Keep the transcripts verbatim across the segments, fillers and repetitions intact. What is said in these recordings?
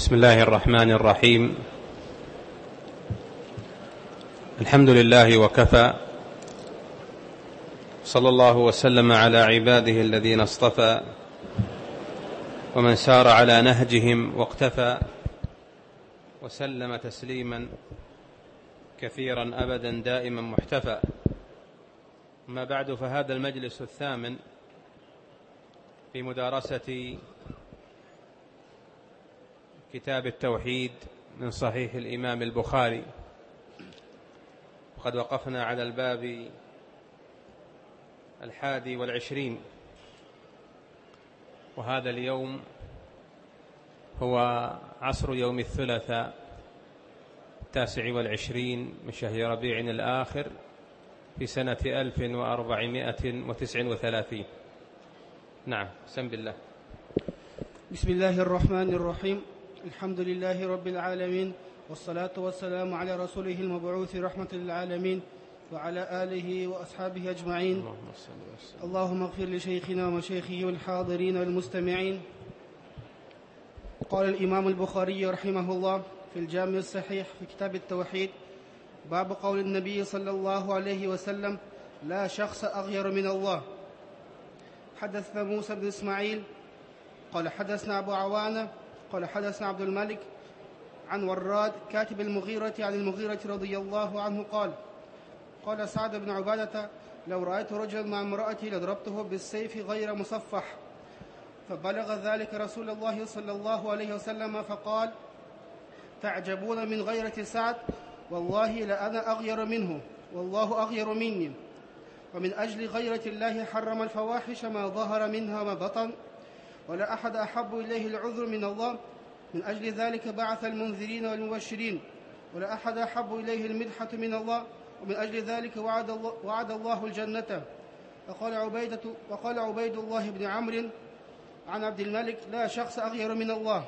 بسم الله الرحمن الرحيم. الحمد لله وكفى، صلى الله وسلم على عباده الذين اصطفى، ومن سار على نهجهم واقتفى، وسلم تسليما كثيرا أبدا دائما محتفى. أما بعد، فهذا المجلس الثامن في مدارسة كتاب التوحيد من صحيح الإمام البخاري، وقد وقفنا على الباب الحادي والعشرين، وهذا اليوم هو عصر يوم الثلاثاء التاسع والعشرين من شهر ربيع الآخر في سنة ألف وأربعمائة وتسع وثلاثين. نعم، سم بالله. بسم الله الرحمن الرحيم. الحمد لله رب العالمين، والصلاة والسلام على رسوله المبعوث رحمة للعالمين وعلى آله وأصحابه أجمعين. اللهم اغفر لشيخنا ومشايخه والحاضرين والمستمعين. قال الإمام البخاري رحمه الله في الجامع الصحيح في كتاب التوحيد: باب قول النبي صلى الله عليه وسلم: لا شخص أغير من الله. حدثنا موسى بن إسماعيل قال حدثنا أبو عوانة قال حدثنا عبد الملك عن وراد كاتب المغيرة عن المغيرة رضي الله عنه قال: قال سعد بن عبادة: لو رأيت رجلا مع امرأتي لضربته بالسيف غير مصفح. فبلغ ذلك رسول الله صلى الله عليه وسلم فقال: تعجبون من غيرة سعد، والله لأنا أغير منه والله أغير مني. ومن أجل غيرة الله حرم الفواحش ما ظهر منها ما بطن، ولا أحد أحب إليه العذر من الله، من أجل ذلك بعث المنذرين والمبشرين. ولا أحد أحب إليه المدحة من الله، ومن أجل ذلك وعد الله, وعد الله الجنة. وقال, عبيدة وقال عبيد الله بن عمرو عن عبد الملك: لا شخص أغير من الله.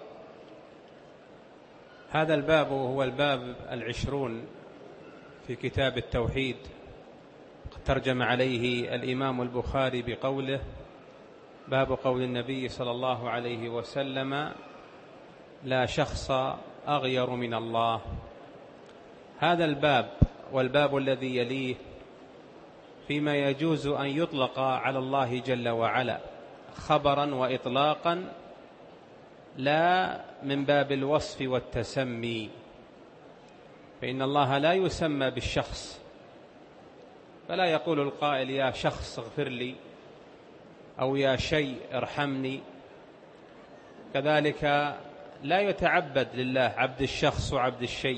هذا الباب هو الباب العشرون في كتاب التوحيد، ترجم عليه الإمام البخاري بقوله: باب قول النبي صلى الله عليه وسلم: لا شخص أغير من الله. هذا الباب والباب الذي يليه فيما يجوز أن يطلق على الله جل وعلا خبرا وإطلاقا، لا من باب الوصف والتسمي، فإن الله لا يسمى بالشخص، فلا يقول القائل: يا شخص اغفر لي، أو يا شيء ارحمني. كذلك لا يتعبد لله عبد الشخص وعبد الشيء.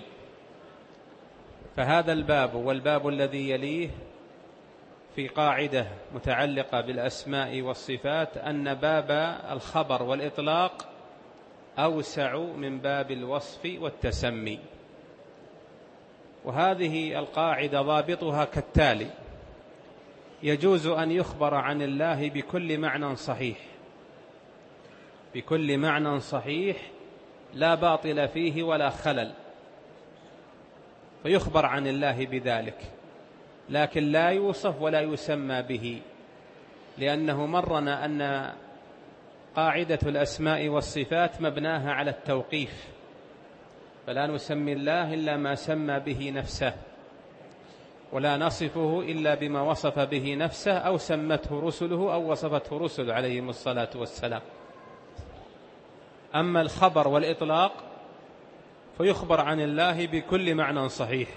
فهذا الباب والباب الذي يليه في قاعدة متعلقة بالأسماء والصفات، أن باب الخبر والإطلاق أوسع من باب الوصف والتسمي. وهذه القاعدة ضابطها كالتالي: يجوز أن يخبر عن الله بكل معنى صحيح، بكل معنى صحيح لا باطل فيه ولا خلل، فيخبر عن الله بذلك، لكن لا يوصف ولا يسمى به، لأنه مرنا أن قاعدة الأسماء والصفات مبناها على التوقيف، فلا نسمي الله إلا ما سمى به نفسه، ولا نصفه إلا بما وصف به نفسه أو سمته رسله أو وصفته رسل عليهم الصلاة والسلام. أما الخبر والإطلاق فيخبر عن الله بكل معنى صحيح.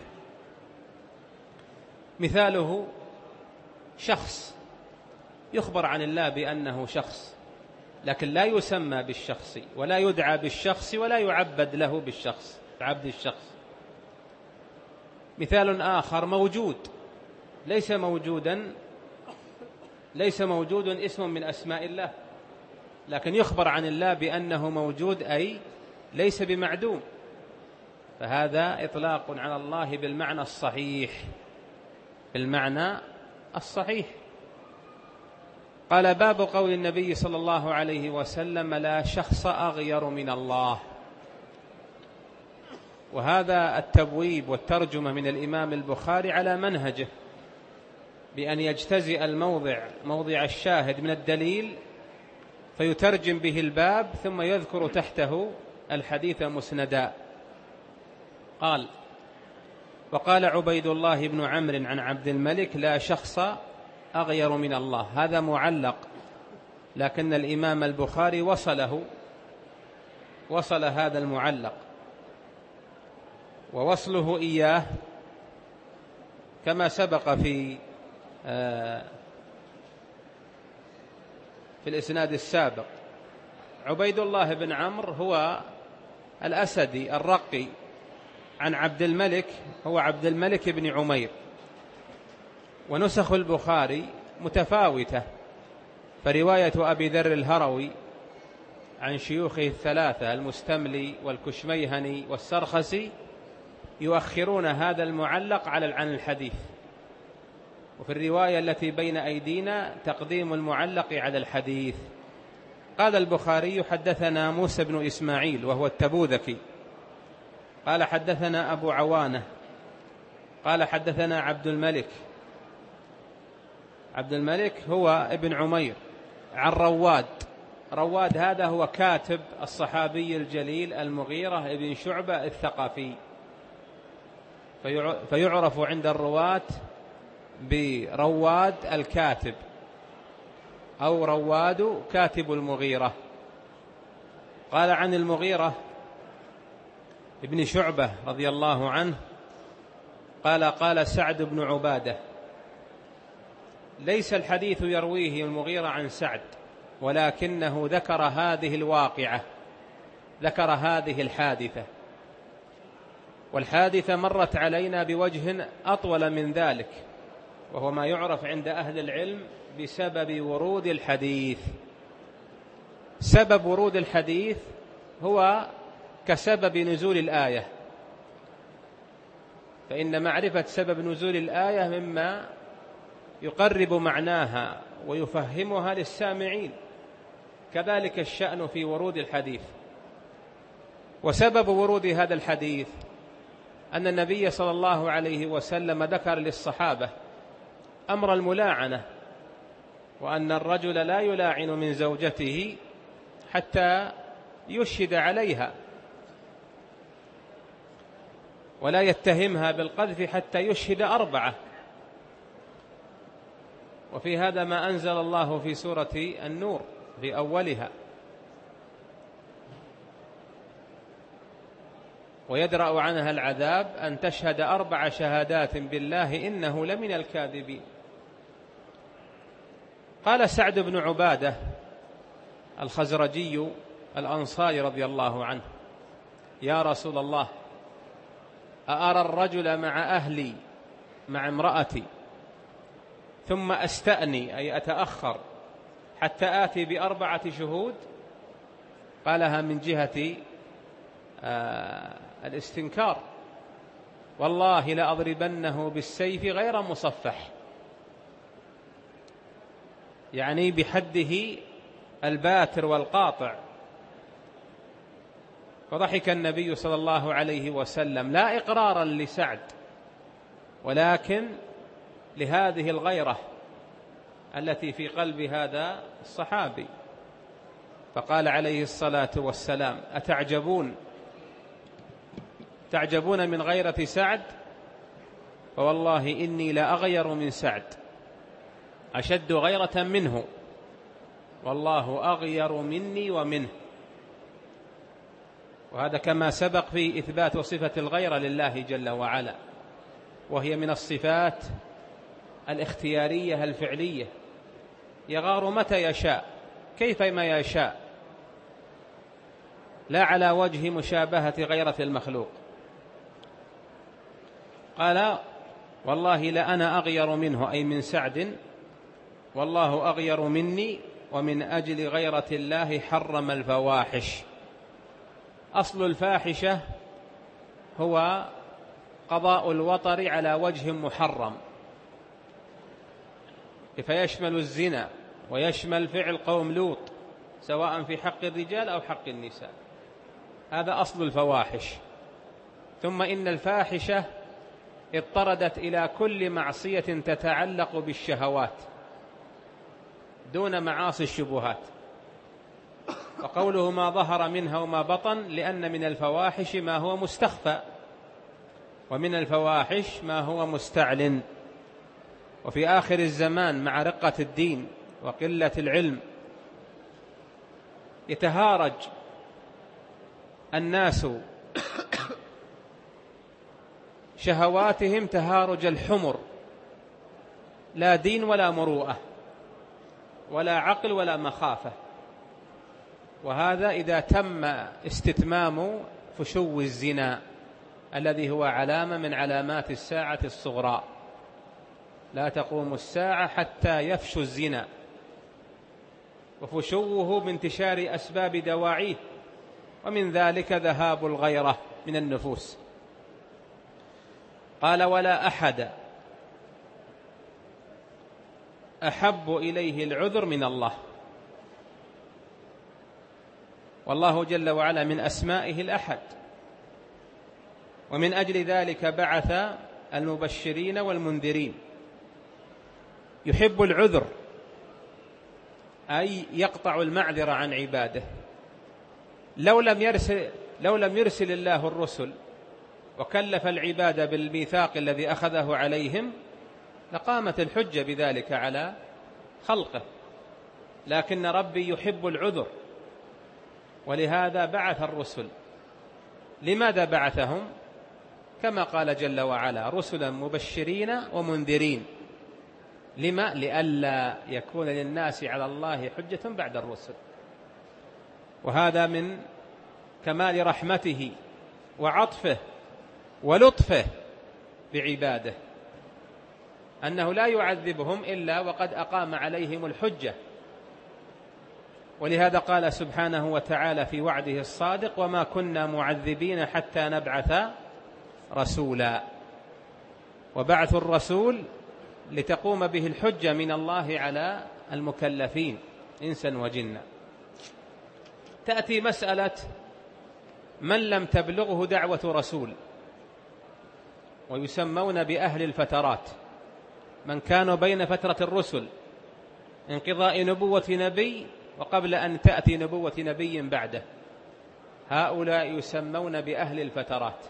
مثاله شخص، يخبر عن الله بأنه شخص، لكن لا يسمى بالشخص ولا يدعى بالشخص ولا يعبد له بالشخص عبد الشخص. مثال آخر: موجود، ليس موجودا ليس موجود اسم من أسماء الله، لكن يخبر عن الله بأنه موجود، أي ليس بمعدوم، فهذا إطلاق على الله بالمعنى الصحيح، بالمعنى الصحيح. قال: باب قول النبي صلى الله عليه وسلم: لا شخص أغير من الله. وهذا التبويب والترجمة من الإمام البخاري على منهجه، بأن يجتزئ الموضع موضع الشاهد من الدليل فيترجم به الباب، ثم يذكر تحته الحديث مسندا. قال: وقال عبيد الله بن عمرو عن عبد الملك: لا شخص أغير من الله. هذا معلق، لكن الإمام البخاري وصله وصل هذا المعلق، ووصله إياه كما سبق في في الإسناد السابق. عبيد الله بن عمرو هو الأسدي الرقي، عن عبد الملك هو عبد الملك بن عمير. ونسخ البخاري متفاوتة، فرواية أبي ذر الهروي عن شيوخه الثلاثة المستملي والكشميهني والسرخسي يؤخرون هذا المعلق على عن الحديث، وفي الرواية التي بين أيدينا تقديم المعلق على الحديث. قال البخاري: حدثنا موسى بن إسماعيل وهو التبوذكي قال حدثنا أبو عوانة قال حدثنا عبد الملك عبد الملك هو ابن عمير عن رواد. رواد هذا هو كاتب الصحابي الجليل المغيرة ابن شعبة الثقفي، فيعرف عند الرواة برواد الكاتب أو رواد كاتب المغيرة. قال عن المغيرة ابن شعبة رضي الله عنه قال: قال سعد بن عبادة. ليس الحديث يرويه المغيرة عن سعد، ولكنه ذكر هذه الواقعة، ذكر هذه الحادثة، والحادثة مرت علينا بوجه أطول من ذلك، وهو ما يعرف عند أهل العلم بسبب ورود الحديث. سبب ورود الحديث هو كسبب نزول الآية، فإن معرفة سبب نزول الآية مما يقرب معناها ويفهمها للسامعين، كذلك الشأن في ورود الحديث. وسبب ورود هذا الحديث أن النبي صلى الله عليه وسلم ذكر للصحابة أمر الملاعنة، وأن الرجل لا يلاعن من زوجته حتى يشهد عليها، ولا يتهمها بالقذف حتى يشهد أربعة. وفي هذا ما أنزل الله في سورة النور في أولها: ويدرأ عنها العذاب أن تشهد أربع شهادات بالله إنه لمن الكاذبين. قال سعد بن عبادة الخزرجي الأنصاري رضي الله عنه: يا رسول الله، أأرى الرجل مع أهلي مع امرأتي ثم أستأني أي أتأخر حتى آتي بأربعة شهود؟ قالها من جهة آه الاستنكار: والله لأضربنه بالسيف غير مصفح، يعني بحده الباتر والقاطع. فضحك النبي صلى الله عليه وسلم، لا إقرارا لسعد، ولكن لهذه الغيرة التي في قلب هذا الصحابي. فقال عليه الصلاة والسلام: أتعجبون تعجبون من غيرة سعد؟ فوالله إني لأغير من سعد، أشد غيرة منه، والله أغير مني ومنه. وهذا كما سبق في إثبات صفة الغيرة لله جل وعلا، وهي من الصفات الاختيارية الفعلية، يغار متى يشاء كيفما يشاء، لا على وجه مشابهة غيرة المخلوق. قال: والله لأنا أغير منه أي من سعد، والله أغير مني، ومن أجل غيرة الله حرم الفواحش. أصل الفاحشة هو قضاء الوطر على وجه محرم، فيشمل الزنا ويشمل فعل قوم لوط سواء في حق الرجال أو حق النساء، هذا أصل الفواحش. ثم إن الفاحشة اضطردت إلى كل معصية تتعلق بالشهوات دون معاصي الشبهات، وقوله ما ظهر منها وما بطن لأن من الفواحش ما هو مستخفى، ومن الفواحش ما هو مستعلن. وفي آخر الزمان مع رقة الدين وقلة العلم يتهارج الناس شهواتهم تهارج الحمر، لا دين ولا مروءة ولا عقل ولا مخافة. وهذا إذا تم استتمام فشو الزنا الذي هو علامة من علامات الساعة الصغرى. لا تقوم الساعة حتى يفشو الزنا، وفشوه بانتشار أسباب دواعيه، ومن ذلك ذهاب الغيرة من النفوس. قال ولا أحد أحب إليه العذر من الله، والله جل وعلا من أسمائه الأحد، ومن أجل ذلك بعث المبشرين والمنذرين. يحب العذر أي يقطع المعذرة عن عباده. لو لم يرسل, لو لم يرسل الله الرسل وكلف العباد بالميثاق الذي أخذه عليهم لقامت الحجة بذلك على خلقه، لكن ربي يحب العذر، ولهذا بعث الرسل. لماذا بعثهم؟ كما قال جل وعلا رسلا مبشرين ومنذرين. لما؟ لئلا يكون للناس على الله حجة بعد الرسل. وهذا من كمال رحمته وعطفه ولطفه بعباده، أنه لا يعذبهم إلا وقد أقام عليهم الحجة. ولهذا قال سبحانه وتعالى في وعده الصادق وما كنا معذبين حتى نبعث رسولا. وبعث الرسول لتقوم به الحجة من الله على المكلفين إنسا وجنا. تأتي مسألة من لم تبلغه دعوة رسول، ويسمون بأهل الفترات، من كانوا بين فترة الرسل انقضاء نبوة نبي وقبل أن تأتي نبوة نبي بعده، هؤلاء يسمون بأهل الفترات.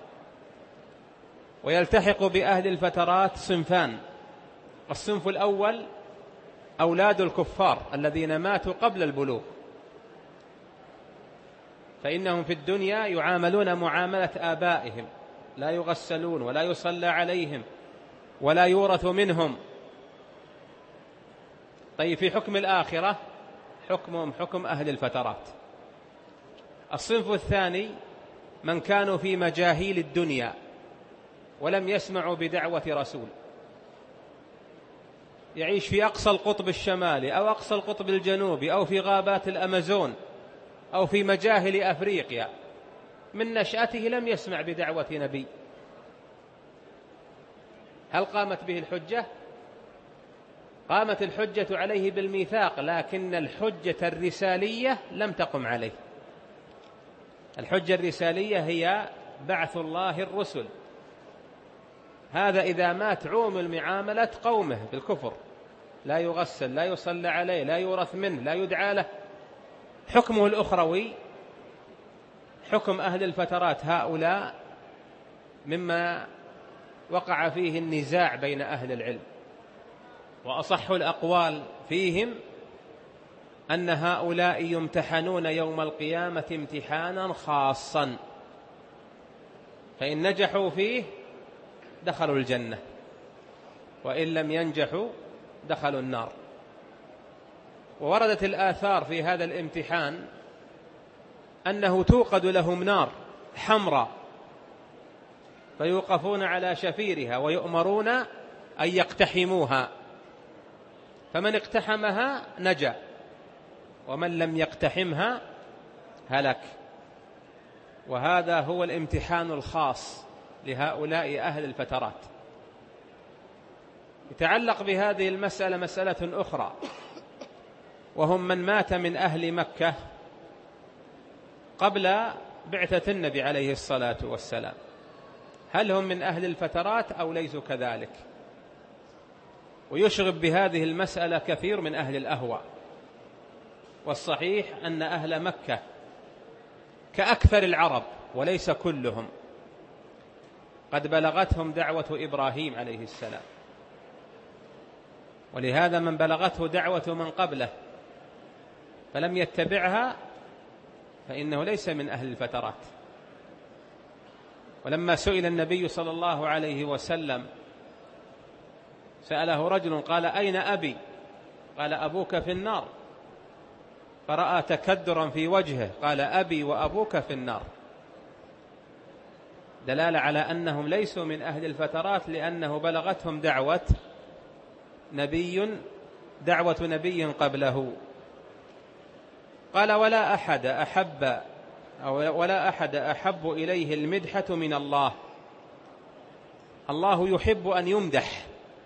ويلتحق بأهل الفترات صنفان: الصنف الأول أولاد الكفار الذين ماتوا قبل البلوغ، فإنهم في الدنيا يعاملون معاملة آبائهم، لا يغسلون ولا يصلى عليهم ولا يورث منهم. طيب في حكم الآخرة حكمهم حكم أهل الفترات. الصنف الثاني من كانوا في مجاهيل الدنيا ولم يسمعوا بدعوة رسول، يعيش في أقصى القطب الشمالي أو أقصى القطب الجنوبي أو في غابات الأمازون أو في مجاهل أفريقيا، من نشأته لم يسمع بدعوة نبي. هل قامت به الحجة؟ قامت الحجة عليه بالميثاق، لكن الحجة الرسالية لم تقم عليه. الحجة الرسالية هي بعث الله الرسل، هذا إذا مات عومل معاملة قومه بالكفر، لا يغسل لا يصلى عليه لا يورث منه لا يدعى له. حكمه الأخروي حكم أهل الفترات، هؤلاء مما وقع فيه النزاع بين أهل العلم، وأصح الأقوال فيهم أن هؤلاء يمتحنون يوم القيامة امتحانا خاصا، فإن نجحوا فيه دخلوا الجنة، وإن لم ينجحوا دخلوا النار. ووردت الآثار في هذا الامتحان أنه توقد لهم نار حمراء فيوقفون على شفيرها ويؤمرون أن يقتحموها، فمن اقتحمها نجا ومن لم يقتحمها هلك. وهذا هو الامتحان الخاص لهؤلاء أهل الفترات. يتعلق بهذه المسألة مسألة أخرى، وهم من مات من أهل مكة قبل بعثة النبي عليه الصلاة والسلام، هل هم من أهل الفترات أو ليسوا كذلك؟ ويشغب بهذه المسألة كثير من أهل الأهواء، والصحيح أن أهل مكة كأكثر العرب وليس كلهم قد بلغتهم دعوة إبراهيم عليه السلام، ولهذا من بلغته دعوة من قبله فلم يتبعها فإنه ليس من أهل الفترات. ولما سئل النبي صلى الله عليه وسلم، سأله رجل قال: أين أبي؟ قال: أبوك في النار. فرأى تكدرا في وجهه قال: أبي وأبوك في النار، دلالة على أنهم ليسوا من أهل الفترات، لأنه بلغتهم دعوة نبي دعوة نبي قبله. قال: ولا أحد أحب أو ولا أحد أحب إليه المدحة من الله. الله يحب أن يمدح،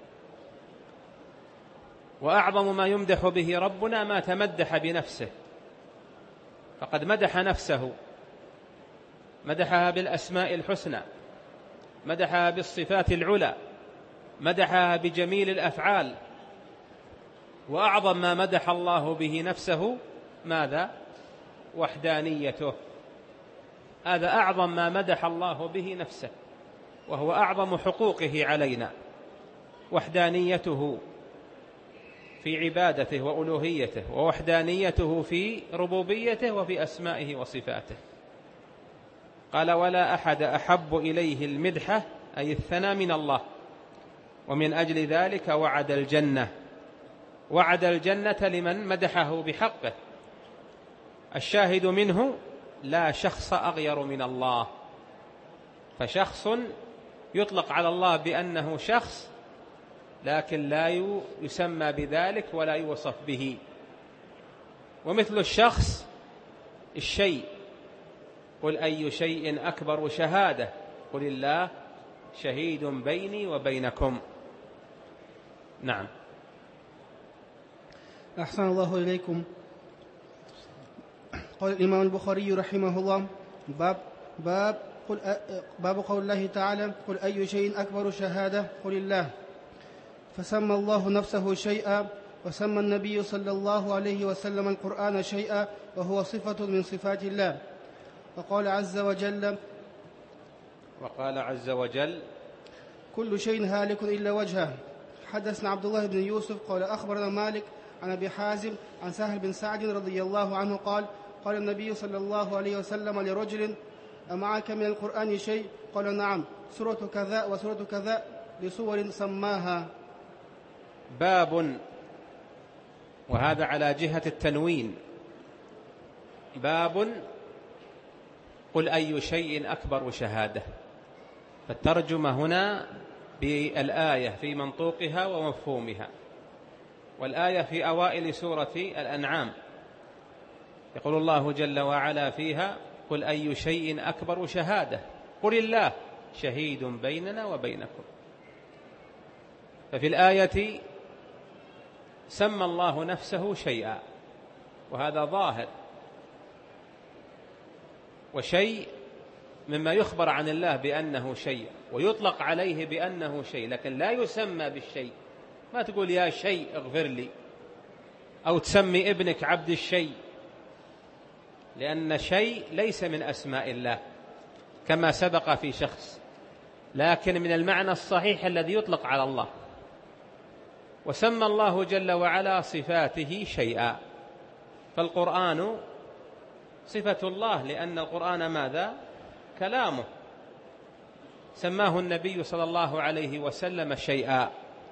وأعظم ما يمدح به ربنا ما تمدح بنفسه، فقد مدح نفسه، مدحها بالأسماء الحسنى، مدحها بالصفات العلى، مدحها بجميل الأفعال. وأعظم ما مدح الله به نفسه ماذا؟ وحدانيته. هذا أعظم ما مدح الله به نفسه، وهو أعظم حقوقه علينا، وحدانيته في عبادته وألوهيته، ووحدانيته في ربوبيته وفي أسمائه وصفاته. قال: ولا أحد أحب إليه المدحة أي الثناء من الله، ومن أجل ذلك وعد الجنة، وعد الجنة لمن مدحه بحقه. الشاهد منه: لا شخص أغير من الله. فشخص يطلق على الله بأنه شخص، لكن لا يسمى بذلك ولا يوصف به. ومثل الشخص الشيء: قل أي شيء أكبر شهادة؟ قل الله شهيد بيني وبينكم. نعم. أحسن الله إليكم. قال الإمام البخاري رحمه الله: باب باب قل باب قول الله تعالى: قل أي شيء أكبر شهادة؟ قل الله. فسمى الله نفسه شيئا، وسمى النبي صلى الله عليه وسلم القرآن شيئا، وهو صفة من صفات الله. وقال عز وجل وقال عز وجل: كل شيء هالك إلا وجهه. حدثنا عبد الله بن يوسف قال: أخبرنا مالك عن أبي حازم عن سهل بن سعد رضي الله عنه قال: قال النبي صلى الله عليه وسلم لرجل: أمعك من القرآن شيء؟ قال: نعم، سورة كذا وسورة كذا، لسور سماها. باب، وهذا على جهة التنوين. باب قل أي شيء أكبر شهادة. فالترجمة هنا بالآية في منطوقها ومفهومها. والآية في أوائل سورة الأنعام، يقول الله جل وعلا فيها: قل أي شيء أكبر شهادة؟ قل الله شهيد بيننا وبينكم. ففي الآية سمى الله نفسه شيئا، وهذا ظاهر، وشيء مما يخبر عن الله بأنه شيء، ويطلق عليه بأنه شيء، لكن لا يسمى بالشيء. ما تقول يا شيء اغفر لي، أو تسمي ابنك عبد الشيء، لأن شيء ليس من أسماء الله كما سبق في شخص، لكن من المعنى الصحيح الذي يطلق على الله. وسمى الله جل وعلا صفاته شيئا، فالقرآن صفة الله، لأن القرآن ماذا؟ كلامه. سماه النبي صلى الله عليه وسلم شيئا،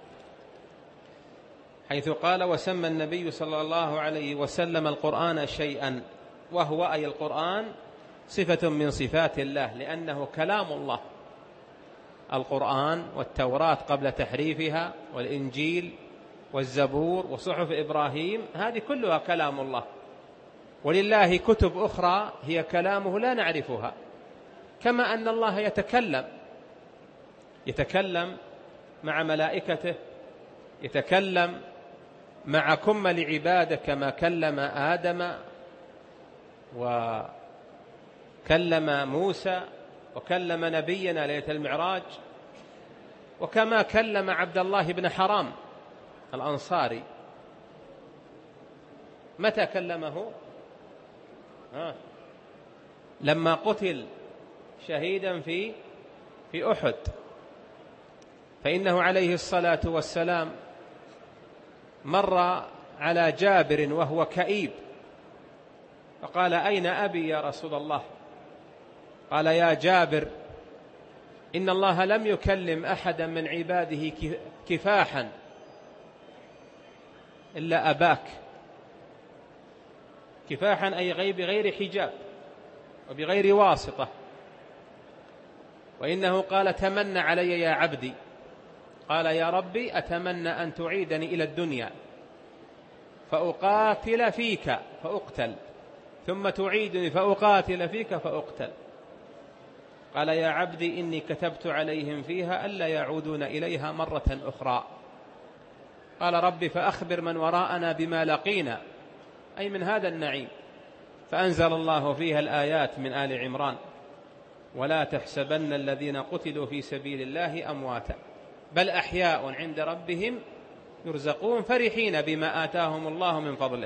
حيث قال: وسمى النبي صلى الله عليه وسلم القرآن شيئا، وهو أي القرآن صفة من صفات الله، لأنه كلام الله. القرآن والتوراة قبل تحريفها، والإنجيل والزبور وصحف إبراهيم، هذه كلها كلام الله. ولله كتب أخرى هي كلامه لا نعرفها، كما أن الله يتكلم يتكلم مع ملائكته، يتكلم مع كمل عباده، كما كلم آدم وكلم موسى وكلم نبينا ليلة المعراج، وكما كلم عبد الله بن حرام الأنصاري. متى كلمه؟ ها لما قتل شهيدا في في أحد، فإنه عليه الصلاة والسلام مر على جابر وهو كئيب فقال: أين أبي يا رسول الله؟ قال: يا جابر، إن الله لم يكلم أحدا من عباده كفاحا إلا أباك. كفاحا أي غير بغير حجاب وبغير واسطة. وإنه قال: تمنى علي يا عبدي. قال: يا ربي، أتمنى أن تعيدني إلى الدنيا فأقاتل فيك فأقتل، ثم تعيدني فأقاتل فيك فأقتل. قال: يا عبدي، إني كتبت عليهم فيها ألا يعودون إليها مرة أخرى. قال: ربي، فأخبر من وراءنا بما لقينا، أي من هذا النعيم. فأنزل الله فيها الآيات من آل عمران: ولا تحسبن الذين قتلوا في سبيل الله أمواتا بل أحياء عند ربهم يرزقون فرحين بما آتاهم الله من فضله.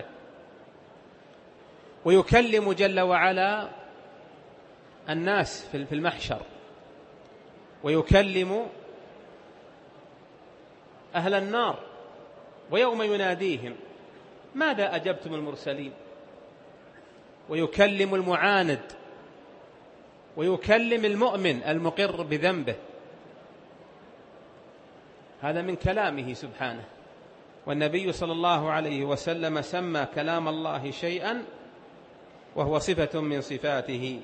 ويكلم جل وعلا الناس في المحشر، ويكلم أهل النار، ويوم يناديهم: ماذا أجبتم المرسلين؟ ويكلم المعاند، ويكلم المؤمن المقر بذنبه. هذا من كلامه سبحانه. والنبي صلى الله عليه وسلم سمى كلام الله شيئا وهو صفة من صفاته.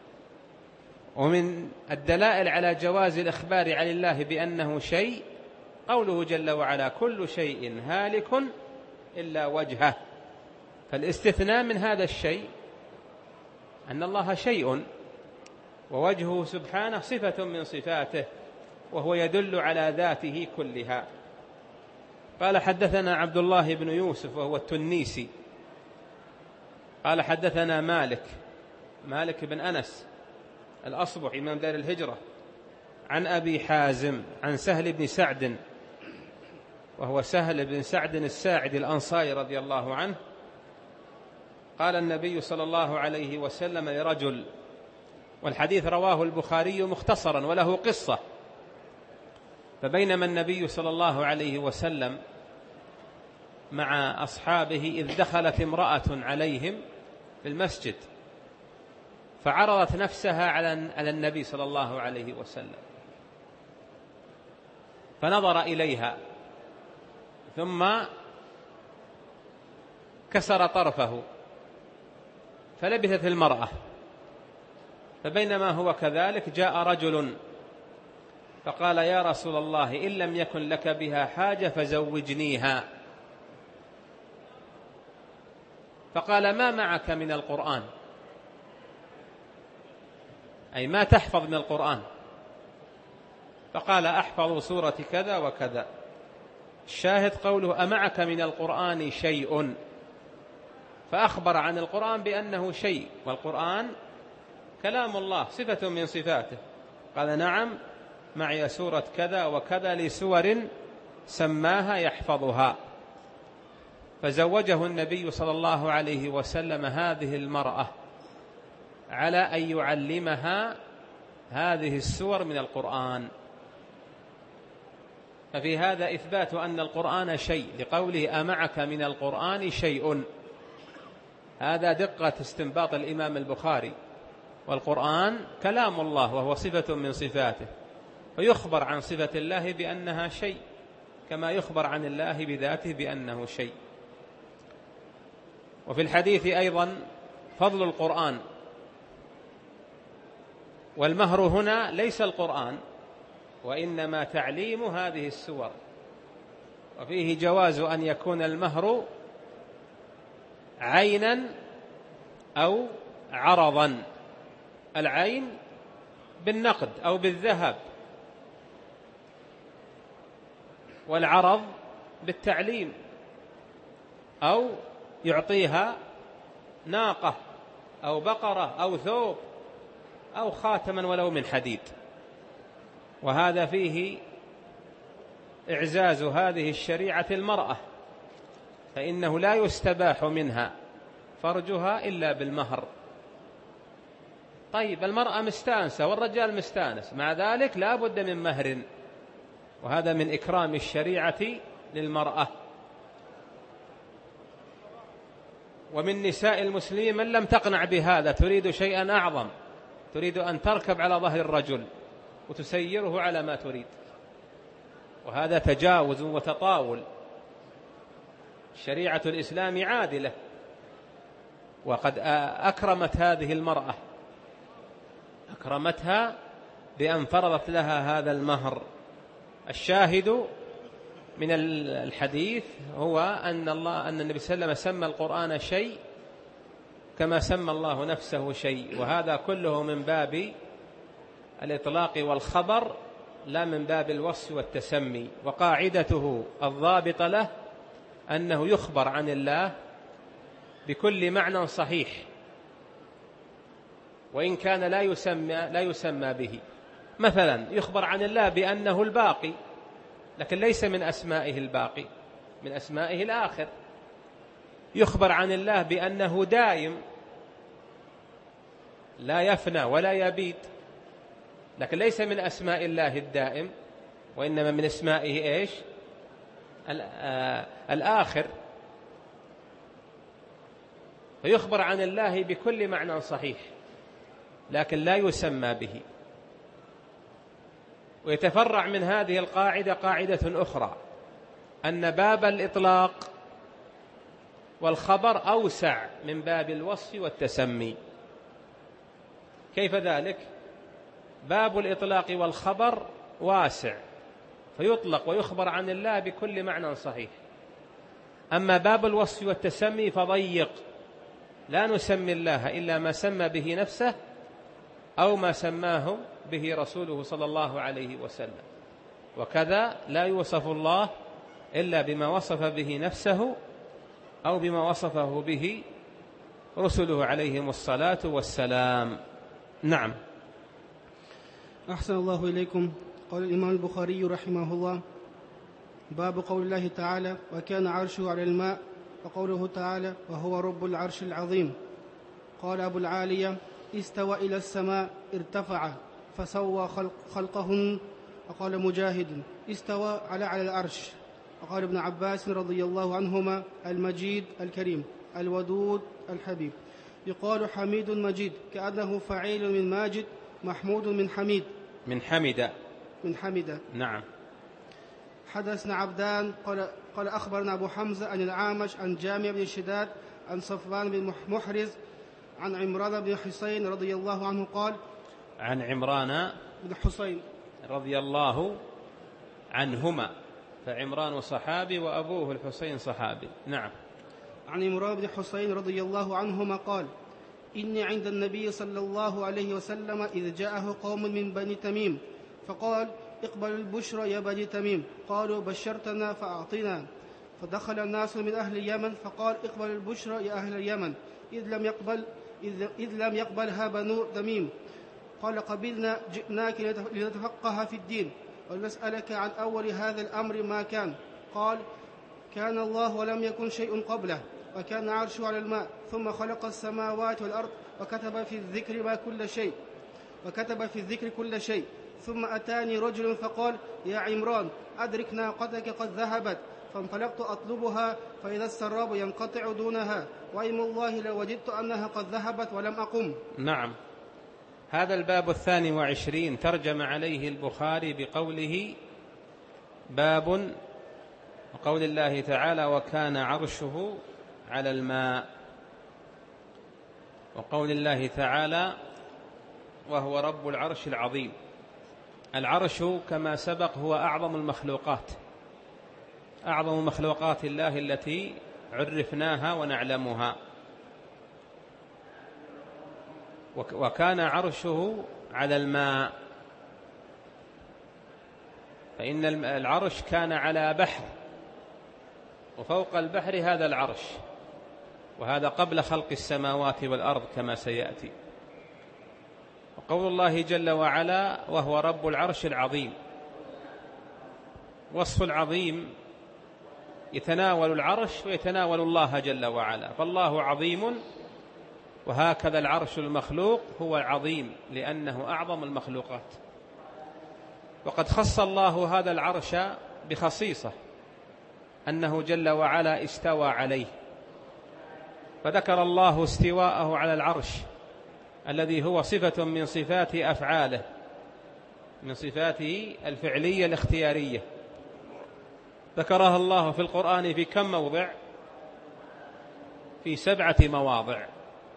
ومن الدلائل على جواز الإخبار عن الله بأنه شيء قوله جل وعلا: كل شيء هالك إلا وجهه. فالاستثناء من هذا الشيء أن الله شيء، ووجهه سبحانه صفة من صفاته، وهو يدل على ذاته كلها. قال: حدثنا عبد الله بن يوسف وهو التنيسي قال: حدثنا مالك مالك بن أنس الأصبح إمام دار الهجرة عن أبي حازم عن سهل بن سعد وهو سهل بن سعد الساعدي الأنصاري رضي الله عنه قال: النبي صلى الله عليه وسلم لرجل، والحديث رواه البخاري مختصرا وله قصة. فبينما النبي صلى الله عليه وسلم مع أصحابه إذ دخلت امرأة عليهم في المسجد فعرضت نفسها على النبي صلى الله عليه وسلم، فنظر إليها ثم كسر طرفه فلبثت المرأة. فبينما هو كذلك جاء رجل فقال: يا رسول الله، إن لم يكن لك بها حاجة فزوجنيها. فقال: ما معك من القرآن؟ أي ما تحفظ من القرآن؟ فقال: أحفظ سورة كذا وكذا. الشاهد قوله: أمعك من القرآن شيء؟ فأخبر عن القرآن بأنه شيء، والقرآن كلام الله صفة من صفاته. قال: نعم، معي سورة كذا وكذا لسور سماها يحفظها. فزوجه النبي صلى الله عليه وسلم هذه المرأة على أن يعلمها هذه السور من القرآن. ففي هذا إثبات أن القرآن شيء، لقوله: أمعك من القرآن شيء. هذا دقة استنباط الإمام البخاري. والقرآن كلام الله وهو صفة من صفاته، ويخبر عن صفة الله بأنها شيء كما يخبر عن الله بذاته بأنه شيء. وفي الحديث أيضا فضل القرآن. والمهر هنا ليس القرآن، وإنما تعليم هذه السور. وفيه جواز أن يكون المهر عينا أو عرضا. العين بالنقد أو بالذهب، والعرض بالتعليم، أو يعطيها ناقة أو بقرة أو ثوب أو خاتما ولو من حديد. وهذا فيه إعزاز هذه الشريعة المرأة، فإنه لا يستباح منها فرجها إلا بالمهر. طيب المرأة مستانسة والرجال مستانس، مع ذلك لا بد من مهر، وهذا من إكرام الشريعة للمرأة. ومن نساء المسلمين من لم تقنع بهذا، تريد شيئا أعظم، تريد أن تركب على ظهر الرجل وتسيره على ما تريد، وهذا تجاوز وتطاول. شريعة الإسلام عادلة، وقد أكرمت هذه المرأة، أكرمتها بأن فرضت لها هذا المهر. الشاهد من الحديث هو أن الله أن النبي صلى الله عليه وسلم سمى القرآن شيء كما سمى الله نفسه شيء، وهذا كله من باب الإطلاق والخبر لا من باب الوصف والتسمي. وقاعدته الضابطة له أنه يخبر عن الله بكل معنى صحيح، وإن كان لا يسمى, لا يسمى به. مثلا يخبر عن الله بأنه الباقي، لكن ليس من أسمائه الباقي، من أسمائه الآخر. يخبر عن الله بأنه دائم لا يفنى ولا يبيد، لكن ليس من أسماء الله الدائم، وإنما من أسمائه إيش؟ الآخر. فيخبر عن الله بكل معنى صحيح، لكن لا يسمى به. ويتفرع من هذه القاعدة قاعدة أخرى، أن باب الإطلاق والخبر أوسع من باب الوصف والتسمي. كيف ذلك؟ باب الإطلاق والخبر واسع، فيطلق ويخبر عن الله بكل معنى صحيح. أما باب الوصف والتسمي فضيق، لا نسمي الله إلا ما سمى به نفسه أو ما سماه به رسوله صلى الله عليه وسلم، وكذا لا يوصف الله إلا بما وصف به نفسه أو بما وصفه به رسله عليهم الصلاة والسلام. نعم. أحسن الله إليكم. قال الإمام البخاري رحمه الله: باب قول الله تعالى: وكان عرشه على الماء، وقوله تعالى: وهو رب العرش العظيم. قال أبو العالية: استوى إلى السماء ارتفع فسوى خلق خلقهن. وقال مجاهد: استوى على على العرش. وقال ابن عباس رضي الله عنهما: المجيد الكريم الودود الحبيب. يقال حميد مجيد كأنه فعيل من ماجد، محمود من حميد، من حمد من حمد. نعم. حدثنا عبدان قال, قال أخبرنا أبو حمزة عن العامش عن جامع بن شداد عن صفوان بن محرز عن عمران بن حسين رضي الله عنه قال: عن عمران بن حسين رضي الله عنهما، فعمران صحابي وأبوه الحسين صحابي. نعم. عن عمران بن حسين رضي الله عنهما قال: إني عند النبي صلى الله عليه وسلم إذ جاءه قوم من بني تميم فقال: اقبل البشرى يا بني تميم. قالوا: بشرتنا فأعطنا. فدخل الناس من أهل اليمن فقال: اقبل البشرى يا أهل اليمن، إذ لم يقبل إذ, إذ لم يقبلها بنو تميم. قال: قبلنا، جئناك لنتفقه في الدين ولنسألك عن أول هذا الأمر ما كان. قال: كان الله ولم يكن شيء قبله، وكان عرشه على الماء، ثم خلق السماوات والأرض، وكتب في الذكر ما كل شيء وكتب في الذكر كل شيء. ثم أتاني رجل فقال: يا عمران، أدرك ناقتك قد ذهبت. فانطلقت أطلبها فإذا السراب ينقطع دونها، وأيم الله لو وجدت أنها قد ذهبت ولم أقم. نعم. هذا الباب الثاني وعشرين ترجم عليه البخاري بقوله: باب وقول الله تعالى: وكان عرشه على الماء، وقول الله تعالى: وهو رب العرش العظيم. العرش كما سبق هو أعظم المخلوقات، أعظم مخلوقات الله التي عرفناها ونعلمها. وكان عرشه على الماء، فإن العرش كان على بحر، وفوق البحر هذا العرش، وهذا قبل خلق السماوات والأرض كما سيأتي. وقول الله جل وعلا: وهو رب العرش العظيم. وصف العظيم يتناول العرش ويتناول الله جل وعلا، فالله عظيم، وهكذا العرش المخلوق هو العظيم لأنه أعظم المخلوقات. وقد خص الله هذا العرش بخصيصة، أنه جل وعلا استوى عليه، فذكر الله استواءه على العرش الذي هو صفة من صفات أفعاله، من صفاته الفعلية الاختيارية، ذكرها الله في القرآن في كم موضع؟ في سبعة مواضع،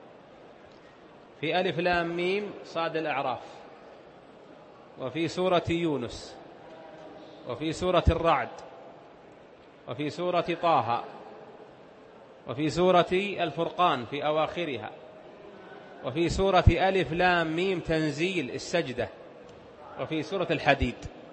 في ألف لام ميم صاد الأعراف، وفي سورة يونس، وفي سورة الرعد، وفي سورة طه، وفي سورة الفرقان في أواخرها، وفي سورة ألف لام ميم تنزيل السجدة، وفي سورة الحديد.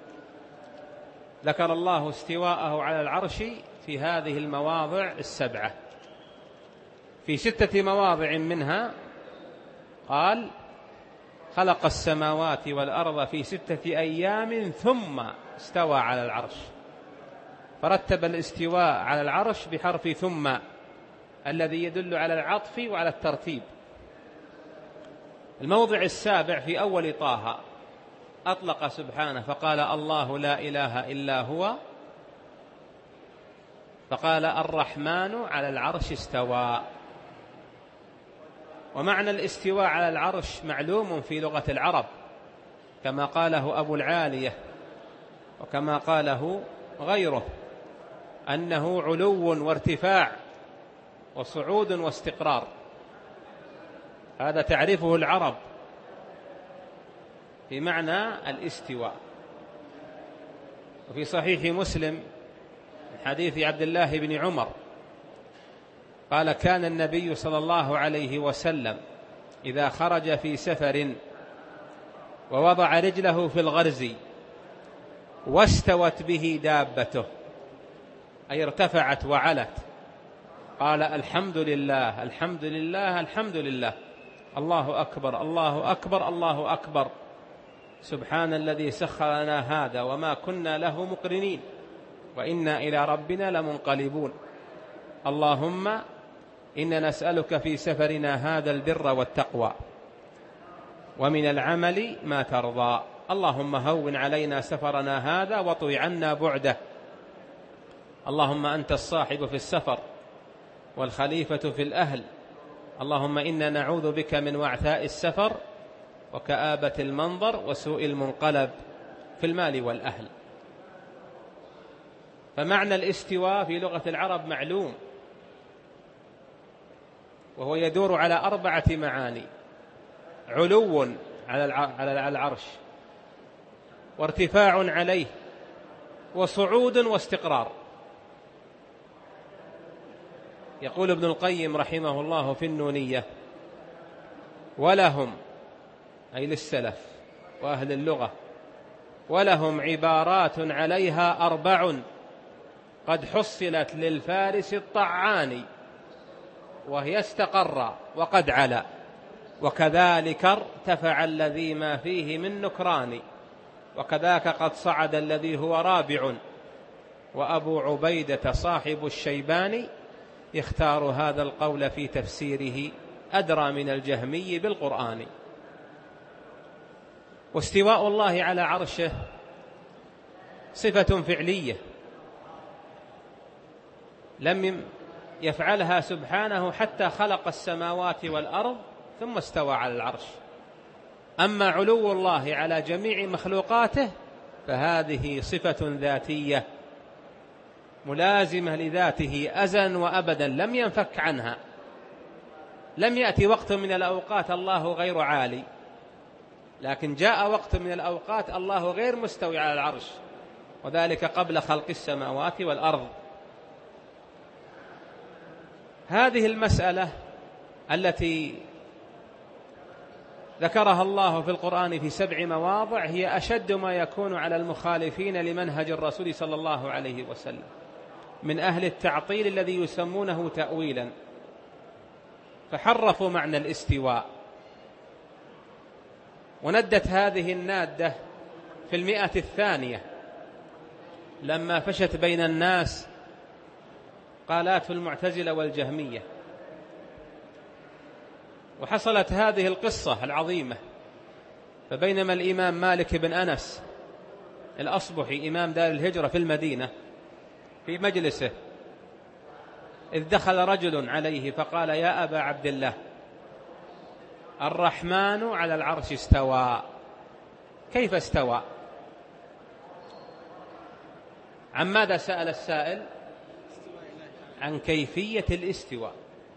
ذكر الله استواءه على العرش في هذه المواضع السبعة. في ستة مواضع منها قال: خلق السماوات والأرض في ستة أيام ثم استوى على العرش، فرتب الاستواء على العرش بحرف ثم الذي يدل على العطف وعلى الترتيب. الموضع السابع في أول طه أطلق سبحانه فقال: الله لا إله إلا هو، فقال: الرحمن على العرش استوى. ومعنى الاستواء على العرش معلوم في لغة العرب، كما قاله أبو العالية وكما قاله غيره، أنه علو وارتفاع وصعود واستقرار، هذا تعرفه العرب في معنى الاستواء. وفي صحيح مسلم من حديث عبد الله بن عمر قال: كان النبي صلى الله عليه وسلم إذا خرج في سفر ووضع رجله في الغرز واستوت به دابته، أي ارتفعت وعلت، قال: الحمد لله الحمد لله الحمد لله، الله أكبر الله أكبر الله أكبر، سبحان الذي سخر لنا هذا وما كنا له مقرنين وإنا إلى ربنا لمنقلبون، اللهم إنا نسألك في سفرنا هذا البر والتقوى ومن العمل ما ترضى، اللهم هون علينا سفرنا هذا واطوي عنا بعده، اللهم أنت الصاحب في السفر والخليفة في الأهل، اللهم إنا نعوذ بك من وعثاء السفر وكآبة المنظر وسوء المنقلب في المال والأهل. فمعنى الاستواء في لغة العرب معلوم، وهو يدور على أربعة معاني: علو على العرش، وارتفاع عليه، وصعود واستقرار. يقول ابن القيم رحمه الله في النونية: ولهم، أي للسلف وأهل اللغة، ولهم عبارات عليها أربع قد حصلت للفارس الطعان، وهي استقر وقد علا، وكذلك ارتفع الذي ما فيه من نكران، وكذاك قد صعد الذي هو رابع، وأبو عبيدة صاحب الشيباني يختار هذا القول في تفسيره أدرى من الجهمي بالقرآن. واستواء الله على عرشه صفة فعلية لم يفعلها سبحانه حتى خلق السماوات والأرض ثم استوى على العرش. أما علو الله على جميع مخلوقاته فهذه صفة ذاتية ملازمة لذاته أزلا وأبدا لم ينفك عنها. لم يأتي وقت من الأوقات الله غير عالي، لكن جاء وقت من الأوقات الله غير مستوي على العرش، وذلك قبل خلق السماوات والأرض. هذه المسألة التي ذكرها الله في القرآن في سبع مواضع هي أشد ما يكون على المخالفين لمنهج الرسول صلى الله عليه وسلم من أهل التعطيل الذي يسمونه تأويلا، فحرفوا معنى الاستواء. وندت هذه النادة في المئة الثانية لما فشت بين الناس قالات المعتزلة والجهمية. وحصلت هذه القصة العظيمة فبينما الإمام مالك بن أنس الأصبحي إمام دار الهجرة في المدينة في مجلسه، إذ دخل رجل عليه فقال: يا أبا عبد الله، الرحمن على العرش استوى، كيف استوى؟ عن ماذا سأل السائل؟ عن كيفية الاستواء.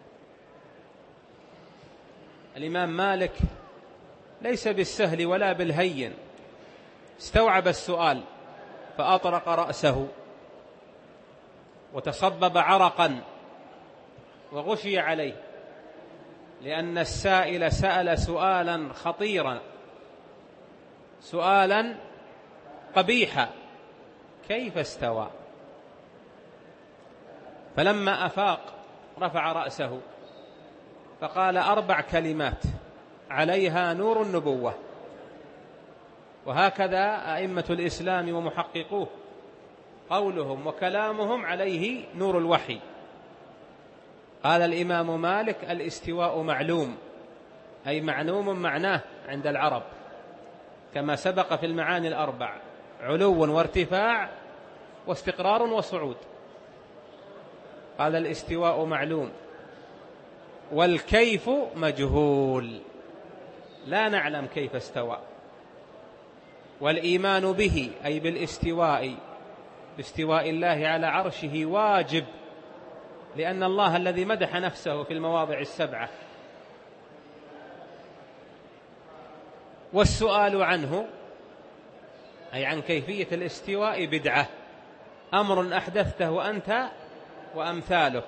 الإمام مالك ليس بالسهل ولا بالهين، استوعب السؤال فأطرق رأسه وتصبب عرقا وغشي عليه، لأن السائل سأل سؤالا خطيرا، سؤالا قبيحا: كيف استوى؟ فلما أفاق رفع رأسه فقال أربع كلمات عليها نور النبوة. وهكذا أئمة الإسلام ومحققوه قولهم وكلامهم عليه نور الوحي. قال الإمام مالك: الاستواء معلوم، أي معلوم معناه عند العرب، كما سبق في المعاني الأربع: علو وارتفاع واستقرار وصعود. قال: الاستواء معلوم، والكيف مجهول، لا نعلم كيف استوى. والإيمان به أي بالاستواء، باستواء الله على عرشه، واجب، لأن الله الذي مدح نفسه في المواضع السبعة. والسؤال عنه أي عن كيفية الاستواء بدعة، أمر أحدثته أنت وأمثالك.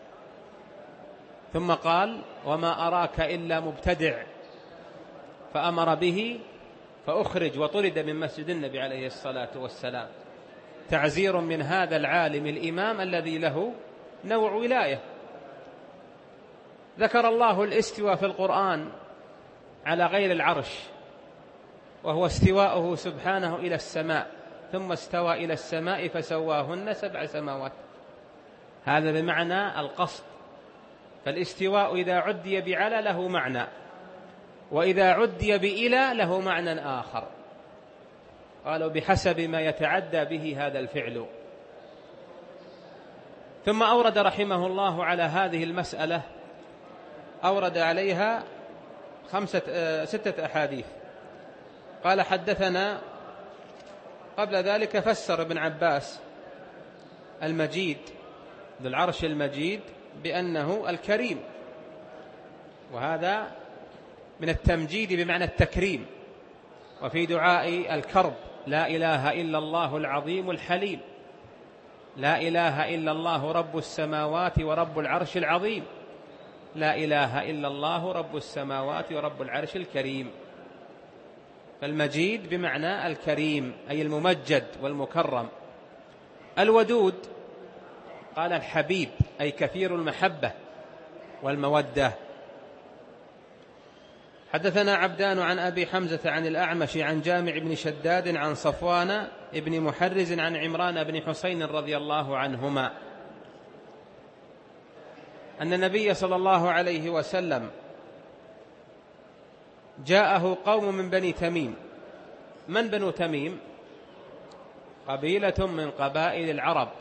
ثم قال: وما أراك إلا مبتدع، فأمر به فأخرج وطرد من مسجد النبي عليه الصلاة والسلام، تعزير من هذا العالم الإمام الذي له نوع ولاية. ذكر الله الاستواء في القرآن على غير العرش، وهو استواءه سبحانه إلى السماء، ثم استوى إلى السماء فسواهن سبع سماوات. هذا بمعنى القصد. فالاستواء إذا عدي بعلى له معنى، وإذا عدي بإلى له معنى آخر. قالوا بحسب ما يتعدى به هذا الفعل. ثم أورد رحمه الله على هذه المسألة، أورد عليها خمسة ستة أحاديث. قال: حدثنا، قبل ذلك فسر ابن عباس المجيد ذو العرش المجيد بأنه الكريم، وهذا من التمجيد بمعنى التكريم. وفي دعاء الكرب: لا إله إلا الله العظيم الحليم، لا إله إلا الله رب السماوات ورب العرش العظيم، لا إله إلا الله رب السماوات ورب العرش الكريم. فالمجيد بمعنى الكريم، أي الممجد والمكرم. الودود قال الحبيب، أي كثير المحبة والمودة. حدثنا عبدان عن أبي حمزة عن الأعمش عن جامع بن شداد عن صفوان بن محرز عن عمران بن حسين رضي الله عنهما أن النبي صلى الله عليه وسلم جاءه قوم من بني تميم. من بنو تميم؟ قبيلة من قبائل العرب،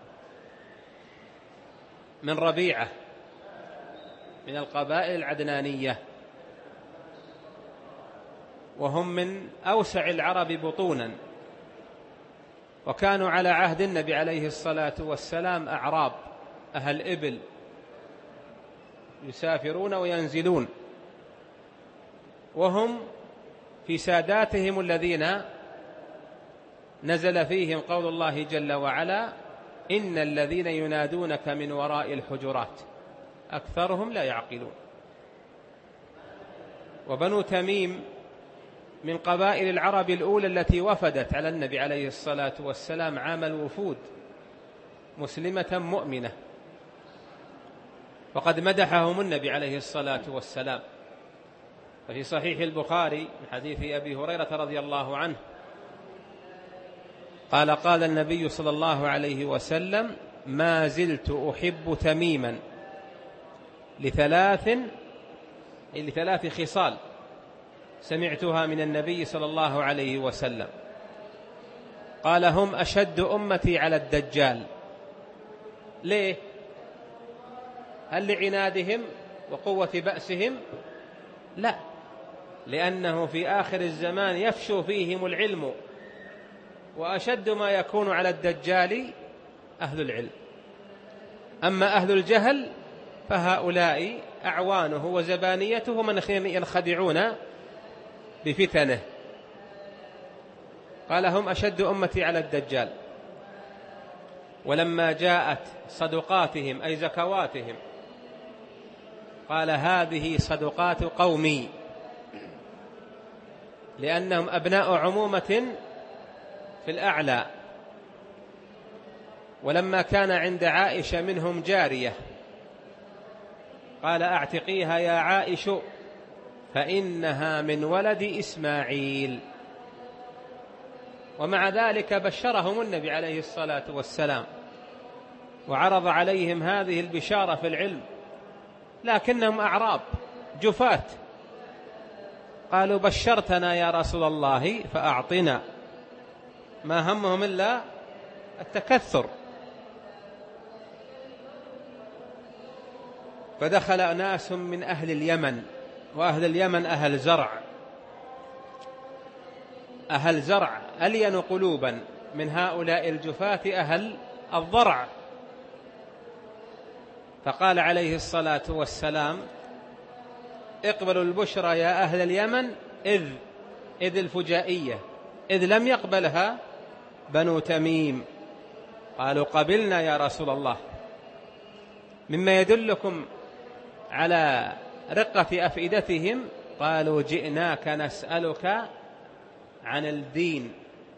من ربيعة، من القبائل العدنانية، وهم من أوسع العرب بطونا، وكانوا على عهد النبي عليه الصلاة والسلام أعراب، أهل إبل، يسافرون وينزلون، وهم في ساداتهم الذين نزل فيهم قول الله جل وعلا: إن الذين ينادونك من وراء الحجرات أكثرهم لا يعقلون. وبنو تميم من قبائل العرب الأولى التي وفدت على النبي عليه الصلاة والسلام عام الوفود، مسلمة مؤمنة، وقد مدحهم النبي عليه الصلاة والسلام. ففي صحيح البخاري من حديث أبي هريرة رضي الله عنه قال: قال النبي صلى الله عليه وسلم: ما زلت أحب تميما لثلاث لثلاث خصال سمعتها من النبي صلى الله عليه وسلم. قال: هم أشد أمتي على الدجال. ليه؟ هل لعنادهم وقوة بأسهم؟ لا، لأنه في آخر الزمان يفشو فيهم العلم، وأشد ما يكون على الدجال أهل العلم. أما أهل الجهل فهؤلاء أعوانه وزبانيته من ينخدعون بفتنه. قال: هم أشد أمتي على الدجال. ولما جاءت صدقاتهم أي زكواتهم قال: هذه صدقات قومي، لأنهم أبناء عمومة في الأعلى. ولما كان عند عائشة منهم جارية قال: أعتقيها يا عائش فإنها من ولد إسماعيل. ومع ذلك بشرهم النبي عليه الصلاة والسلام وعرض عليهم هذه البشارة في العلم، لكنهم أعراب جفاة. قالوا: بشرتنا يا رسول الله فأعطنا. ما همهم إلا التكثر. فدخل ناس من أهل اليمن، وأهل اليمن أهل زرع، أهل زرع ألين قلوبا من هؤلاء الجفاة أهل الضرع. فقال عليه الصلاة والسلام: اقبلوا البشرى يا أهل اليمن، إذ إذ الفجائية، إذ لم يقبلها بنو تميم. قالوا: قبلنا يا رسول الله. مما يدلكم على رقة أفئدتهم قالوا: جئناك نسألك عن الدين.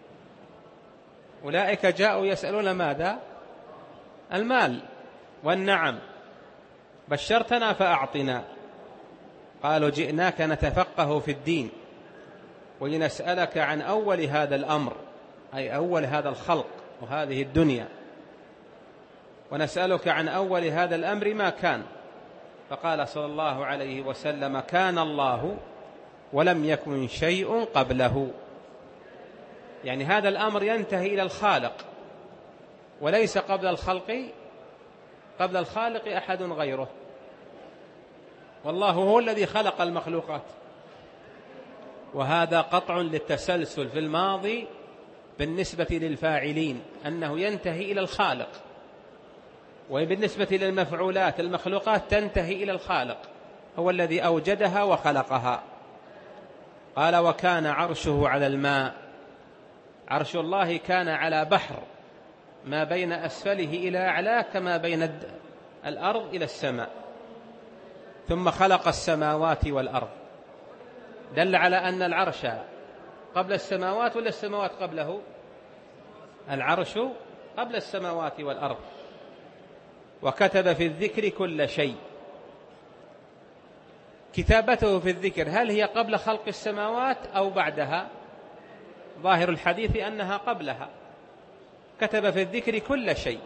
أولئك جاءوا يسألون ماذا؟ المال والنعم. بشرتنا فأعطنا. قالوا: جئناك نتفقه في الدين ولنسألك عن أول هذا الأمر، أي أول هذا الخلق وهذه الدنيا، ونسألك عن أول هذا الأمر ما كان. فقال صلى الله عليه وسلم: كان الله ولم يكن شيء قبله. يعني هذا الأمر ينتهي إلى الخالق، وليس قبل الخلق قبل الخالق أحد غيره، والله هو الذي خلق المخلوقات. وهذا قطع للتسلسل في الماضي بالنسبة للفاعلين، أنه ينتهي إلى الخالق، وبالنسبة للمفعولات المخلوقات تنتهي إلى الخالق، هو الذي أوجدها وخلقها. قال: وكان عرشه على الماء. عرش الله كان على بحر ما بين أسفله إلى أعلاه كما بين الأرض إلى السماء، ثم خلق السماوات والأرض. دل على أن العرش قبل السماوات ولا السماوات قبله؟ العرش قبل السماوات والأرض. وكتب في الذكر كل شيء. كتابته في الذكر هل هي قبل خلق السماوات أو بعدها؟ ظاهر الحديث أنها قبلها. كتب في الذكر كل شيء.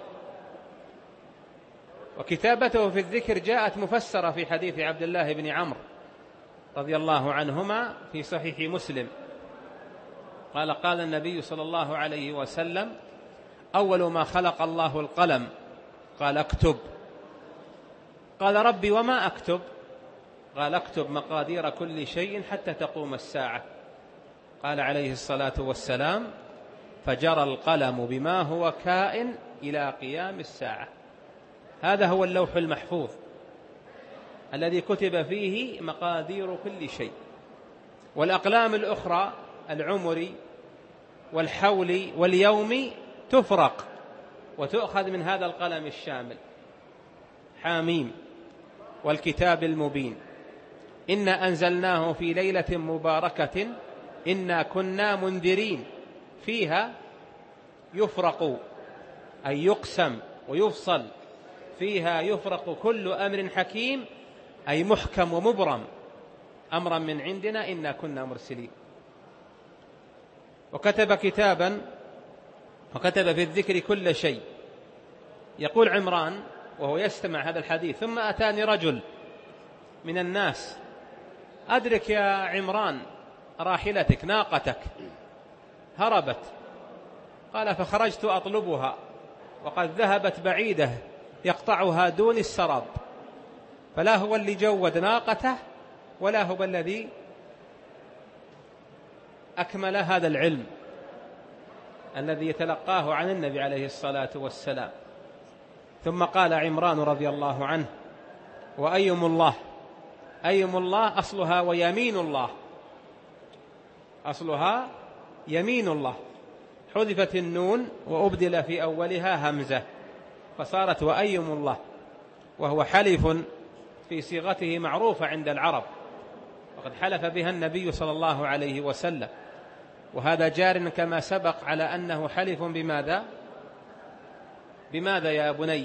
وكتابته في الذكر جاءت مفسرة في حديث عبد الله بن عمرو رضي الله عنهما في صحيح مسلم. قال: قال النبي صلى الله عليه وسلم: أول ما خلق الله القلم. قال: اكتب. قال: ربي وما أكتب؟ قال: اكتب مقادير كل شيء حتى تقوم الساعة. قال عليه الصلاة والسلام: فجرى القلم بما هو كائن إلى قيام الساعة. هذا هو اللوح المحفوظ الذي كتب فيه مقادير كل شيء. والأقلام الأخرى العمر والحول واليوم تفرق وتؤخذ من هذا القلم الشامل. حاميم والكتاب المبين، إنا أنزلناه في ليلة مباركة إنا كنا منذرين فيها يفرق، أي يقسم ويفصل. فيها يفرق كل أمر حكيم، أي محكم ومبرم، أمرا من عندنا إنا كنا مرسلين. وكتب كتابا وكتب في الذكر كل شيء، يقول عمران وهو يستمع هذا الحديث: ثم أتاني رجل من الناس: أدرك يا عمران راحلتك، ناقتك هربت. قال: فخرجت أطلبها وقد ذهبت بعيدة يقطعها دون السراب، فلا هو اللي جود ناقته ولا هو الذي أكمل هذا العلم الذي يتلقاه عن النبي عليه الصلاة والسلام. ثم قال عمران رضي الله عنه: وأيم الله، أيم الله أصلها ويمين الله، أصلها يمين الله، حذفت النون وأبدل في أولها همزة فصارت وأيم الله، وهو حلف في صيغته معروفة عند العرب، وقد حلف بها النبي صلى الله عليه وسلم، وهذا جار كما سبق على أنه حلف بماذا؟ بماذا يا بني؟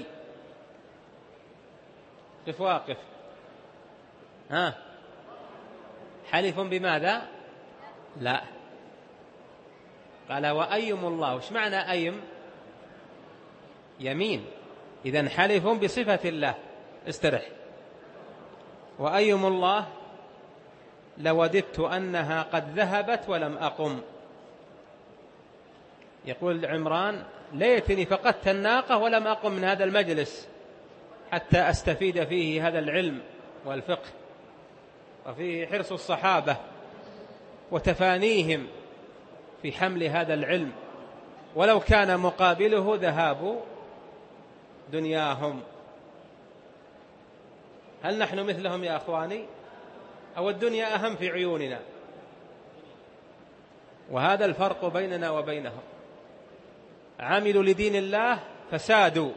قف واقف. ها، حلف بماذا؟ لا، قال وأيم الله. وش معنى أيم؟ يمين. إذن حلف بصفة الله، استرح. وأيم الله لوددت أنها قد ذهبت ولم أقم. يقول عمران: ليتني فقدت الناقة ولم أقم من هذا المجلس حتى أستفيد فيه هذا العلم والفقه، وفيه حرص الصحابة وتفانيهم في حمل هذا العلم، ولو كان مقابله ذهاب دنياهم. هل نحن مثلهم يا أخواني؟ أو الدنيا أهم في عيوننا؟ وهذا الفرق بيننا وبينهم. عملوا لدين الله فسادوا،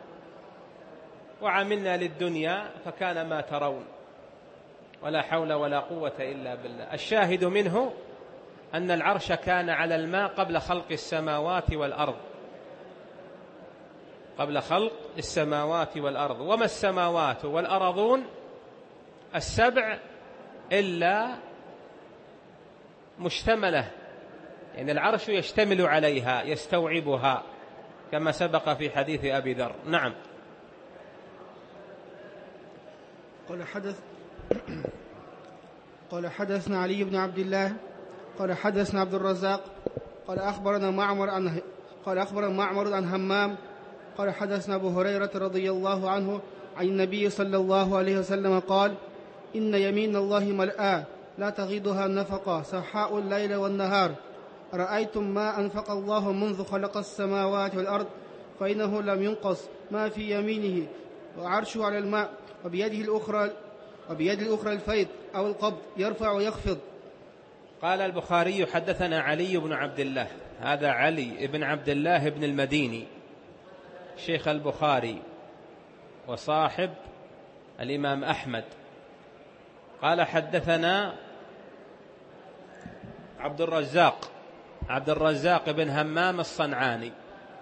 وعملنا للدنيا فكان ما ترون، ولا حول ولا قوة إلا بالله. الشاهد منه أن العرش كان على الماء قبل خلق السماوات والأرض، قبل خلق السماوات والأرض. وما السماوات والأرضون السبع إلا مشتملة، يعني العرش يشتمل عليها يستوعبها، كما سبق في حديث أبي ذر. نعم. قال حدث قال حدثنا علي بن عبد الله قال حدثنا عبد الرزاق قال أخبرنا معمر عن قال أخبرنا معمر عن همام قال حدثنا أبو هريرة رضي الله عنه عن النبي صلى الله عليه وسلم قال: إن يمين الله ملآه لا تغيضها النفقة سحاء الليل والنهار. أرأيتم ما أنفق الله منذ خلق السماوات والأرض فإنه لم ينقص ما في يمينه، وعرشه على الماء، وبيده الأخرى وبيد الأخرى الفيض أو القبض، يرفع ويخفض. قال البخاري: حدثنا علي بن عبد الله. هذا علي بن عبد الله بن المديني شيخ البخاري وصاحب الإمام أحمد. قال: حدثنا عبد الرزاق عبد الرزاق بن همام الصنعاني.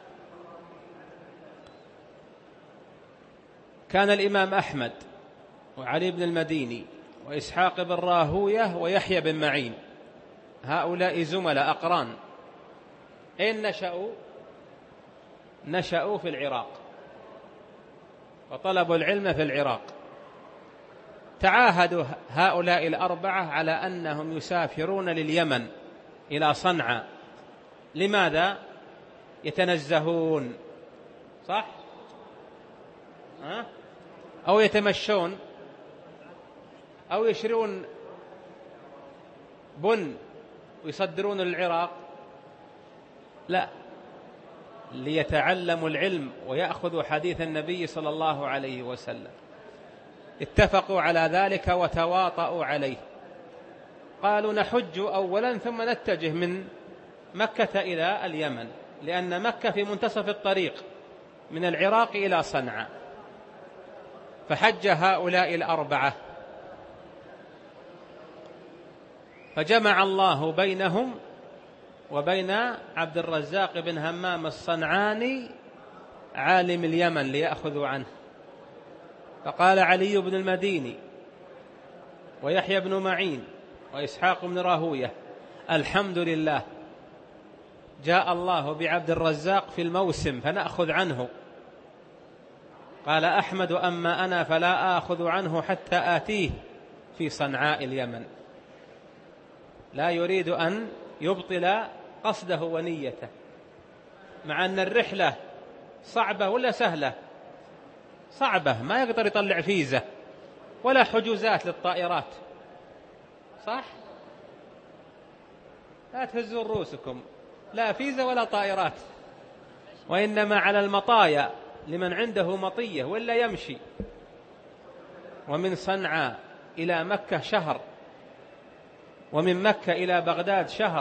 كان الإمام أحمد وعلي بن المديني وإسحاق بن راهوية ويحيى بن معين هؤلاء زملاء أقران. أين نشأوا؟ نشأوا في العراق وطلبوا العلم في العراق. تعاهدوا هؤلاء الأربعة على أنهم يسافرون لليمن إلى صنعاء. لماذا؟ يتنزهون، صح؟ أه؟ أو يتمشون أو يشرون بن ويصدرون للعراق؟ لا، ليتعلموا العلم ويأخذوا حديث النبي صلى الله عليه وسلم. اتفقوا على ذلك وتواطؤوا عليه. قالوا: نحج أولا ثم نتجه من مكة إلى اليمن، لأن مكة في منتصف الطريق من العراق إلى صنعاء. فحج هؤلاء الأربعة، فجمع الله بينهم وبين عبد الرزاق بن همام الصنعاني عالم اليمن ليأخذوا عنه. فقال علي بن المديني ويحيى بن معين وإسحاق بن راهوية: الحمد لله، جاء الله بعبد الرزاق في الموسم فنأخذ عنه، قال أحمد: أما أنا فلا آخذ عنه حتى آتيه في صنعاء اليمن. لا يريد أن يبطل قصده ونيته، مع أن الرحلة صعبة ولا سهلة؟ صعبة، ما يقدر يطلع فيزة ولا حجوزات للطائرات، صح؟ لا تهزوا رؤوسكم، لا فيزة ولا طائرات، وإنما على المطايا لمن عنده مطية ولا يمشي. ومن صنعاء إلى مكة شهر، ومن مكة إلى بغداد شهر.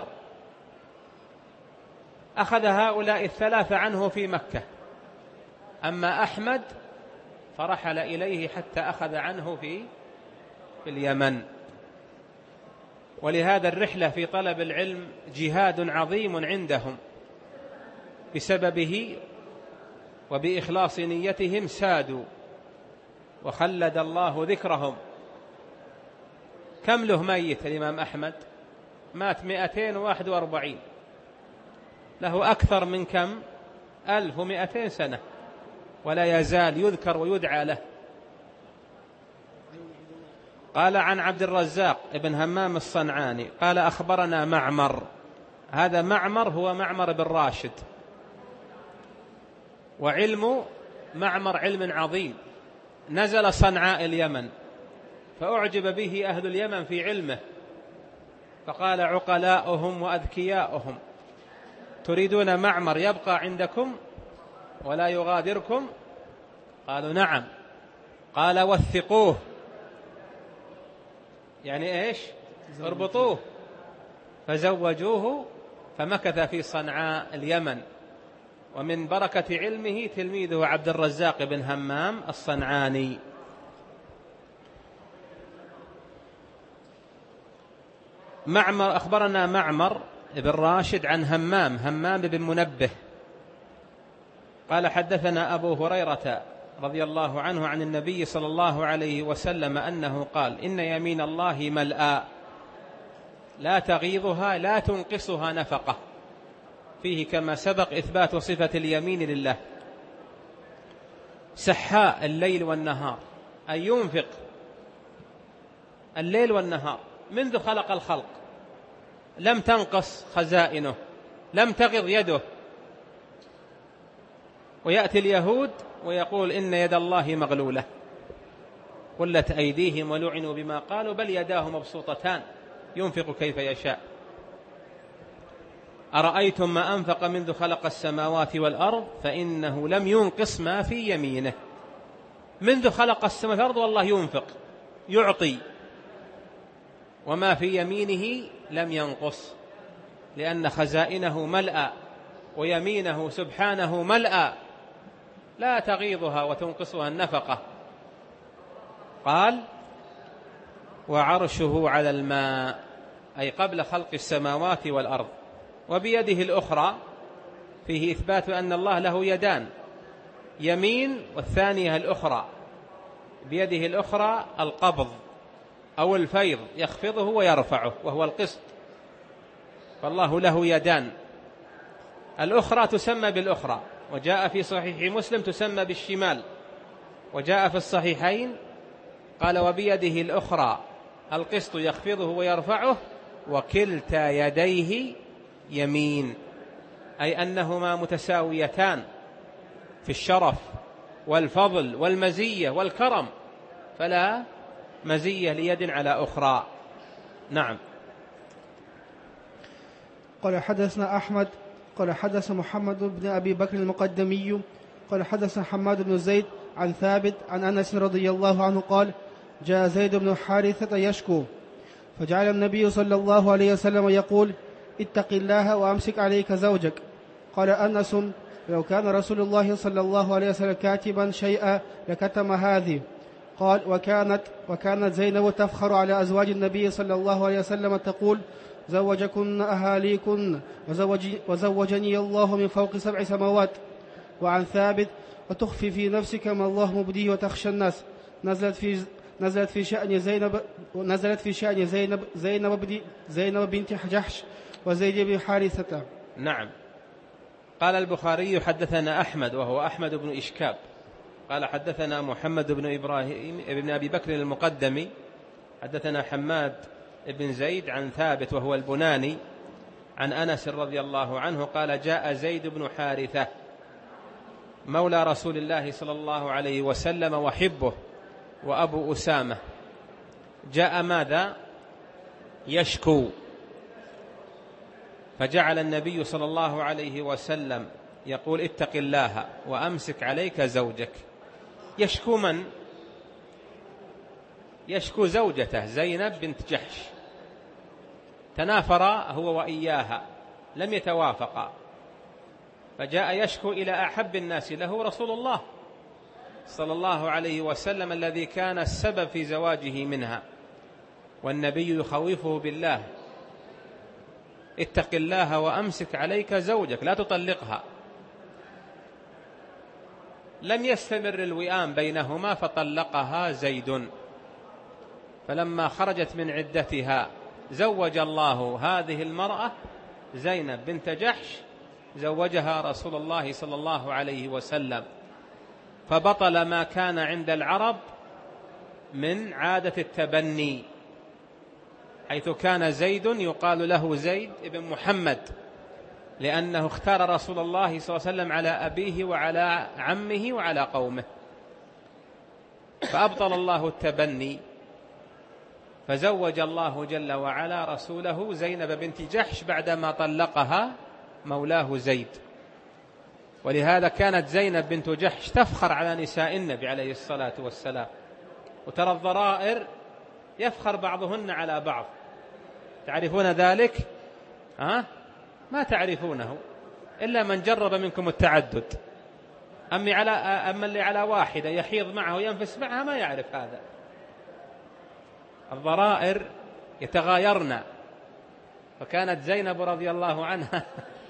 أخذ هؤلاء الثلاثة عنه في مكة، أما أحمد فرحل إليه حتى أخذ عنه في في اليمن. ولهذا الرحلة في طلب العلم جهاد عظيم عندهم، بسببه وبإخلاص نيتهم سادوا وخلد الله ذكرهم. كم له ميت الإمام أحمد؟ مات مئتين وواحد وأربعين، له أكثر من كم؟ ألف ومئتين سنة، ولا يزال يذكر ويدعى له. قال عن عبد الرزاق ابن همام الصنعاني قال: أخبرنا معمر. هذا معمر هو معمر بن راشد، وعلم معمر علم عظيم. نزل صنعاء اليمن فأعجب به أهل اليمن في علمه، فقال عقلاؤهم وأذكياؤهم: تريدون معمر يبقى عندكم ولا يغادركم؟ قالوا: نعم. قال: وثقوه، يعني إيش؟ اربطوه. فزوجوه، فمكث في صنعاء اليمن. ومن بركة علمه تلميذه عبد الرزاق بن همام الصنعاني. معمر أخبرنا معمر بن راشد عن همام همام بن منبه قال: حدثنا أبو هريرة رضي الله عنه عن النبي صلى الله عليه وسلم أنه قال: إن يمين الله ملأى لا تغيضها لا تنقصها نفقة. فيه كما سبق إثبات صفة اليمين لله. سحاء الليل والنهار، أن ينفق الليل والنهار منذ خلق الخلق، لم تنقص خزائنه، لم تغض يده. ويأتي اليهود ويقول: إن يد الله مغلولة قلت أيديهم ولعنوا بما قالوا بل يداه مبسوطتان ينفق كيف يشاء. أرأيتم ما أنفق منذ خلق السماوات والأرض فإنه لم ينقص ما في يمينه. منذ خلق السماوات والأرض والله ينفق يعطي، وما في يمينه لم ينقص، لأن خزائنه ملأى ويمينه سبحانه ملأى لا تغيضها وتنقصها النفقة. قال: وعرشه على الماء، أي قبل خلق السماوات والأرض. وبيده الأخرى فيه إثبات أن الله له يدان، يمين والثانية الأخرى. بيده الأخرى القبض أو الفيض، يخفضه ويرفعه وهو القسط، فالله له يدان. الأخرى تسمى بالأخرى، وجاء في صحيح مسلم تسمى بالشمال، وجاء في الصحيحين قال: وبيده الأخرى القسط يخفضه ويرفعه وكلتا يديه يمين، أي أنهما متساويتان في الشرف والفضل والمزية والكرم، فلا مزية ليد على أخرى. نعم. قال: حدثنا أحمد قال: حدث محمد بن أبي بكر المقدمي قال: حدث حماد بن زيد عن ثابت عن أنس رضي الله عنه قال: جاء زيد بن حارثة يشكو، فجعل النبي صلى الله عليه وسلم يقول: اتق الله وأمسك عليك زوجك. قال أنس: لو كان رسول الله صلى الله عليه وسلم كاتبا شيئا لكتم هذه. قال: وكانت وكانت زينب تفخر على أزواج النبي صلى الله عليه وسلم تقول: زوجكن أهاليكن وزوجي وزوجني الله من فوق سبع سماوات. وعن ثابت: وتخفي في نفسك ما الله مبديه وتخشى الناس. نزلت في نزلت في شأن زينب نزلت في شأن زينب زينب زينب بنت جحش وزيد بن حارثة. نعم. قال البخاري: حدثنا أحمد وهو أحمد بن إشكاب قال حدثنا محمد بن إبراهيم بن أبي بكر المقدمي حدثنا حماد بن زيد عن ثابت وهو البناني عن أنس رضي الله عنه قال جاء زيد بن حارثة مولى رسول الله صلى الله عليه وسلم وحبه وأبو أسامة، جاء ماذا؟ يشكو، فجعل النبي صلى الله عليه وسلم يقول اتق الله وأمسك عليك زوجك. يشكو من؟ يشكو زوجته زينب بنت جحش، تنافرا هو وإياها لم يتوافقا، فجاء يشكو إلى أحب الناس له رسول الله صلى الله عليه وسلم الذي كان السبب في زواجه منها، والنبي يخوفه بالله اتق الله وأمسك عليك زوجك لا تطلقها. لم يستمر الوئام بينهما فطلقها زيد، فلما خرجت من عدتها زوج الله هذه المرأة زينب بنت جحش، زوجها رسول الله صلى الله عليه وسلم، فبطل ما كان عند العرب من عادة التبني، حيث كان زيد يقال له زيد بن محمد لأنه اختار رسول الله صلى الله عليه وسلم على أبيه وعلى عمه وعلى قومه، فأبطل الله التبني، فزوج الله جل وعلا رسوله زينب بنت جحش بعدما طلقها مولاه زيد. ولهذا كانت زينب بنت جحش تفخر على نساء النبي عليه الصلاة والسلام، وترى الضرائر يفخر بعضهن على بعض. تعرفون ذلك؟ ها؟ ما تعرفونه إلا من جرب منكم التعدد. أما على أما اللي على واحدة يحيض معه وينفس معها ما يعرف هذا. الضرائر يتغايرن، فكانت زينب رضي الله عنها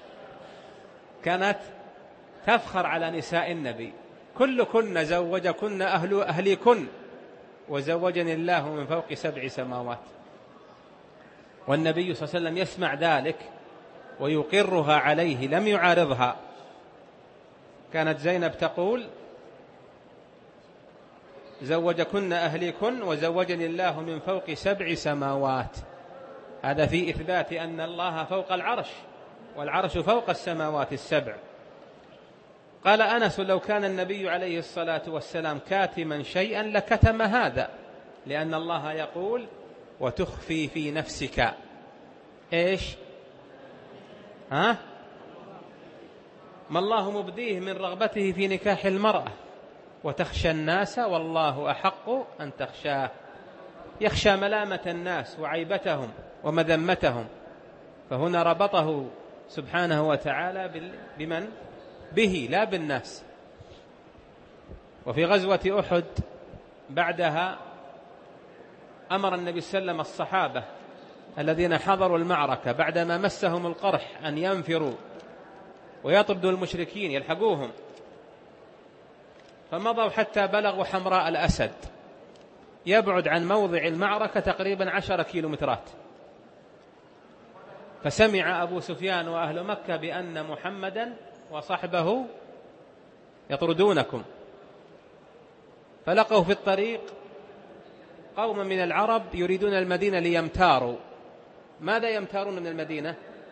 كانت تفخر على نساء النبي، كلكن زوجكن أهل أهليكن وزوجني الله من فوق سبع سماوات. والنبي صلى الله عليه وسلم يسمع ذلك ويقرها عليه، لم يعارضها. كانت زينب تقول زوجكن أهليكن وزوجني الله من فوق سبع سماوات، هذا في إثبات أن الله فوق العرش، والعرش فوق السماوات السبع. قال أنس لو كان النبي عليه الصلاة والسلام كاتما شيئا لكتم هذا، لأن الله يقول وتخفي في نفسك إيش؟ ها؟ ما الله مبديه من رغبته في نكاح المرأة، وتخشى الناس والله أحق أن تخشاه. يخشى ملامة الناس وعيبتهم ومذمتهم، فهنا ربطه سبحانه وتعالى بمن؟ به لا بالناس. وفي غزوة أحد بعدها أمر النبي صلى الله عليه وسلم الصحابة الذين حضروا المعركة بعدما مسهم القرح أن ينفروا ويطردوا المشركين يلحقوهم، فمضوا حتى بلغوا حمراء الأسد، يبعد عن موضع المعركة تقريبا عشر كيلومترات. فسمع أبو سفيان وأهل مكة بأن محمدا وصحبه يطردونكم، فلقوا في الطريق قوم من العرب يريدون المدينة ليمتاروا. ماذا يمتارون من المدينة؟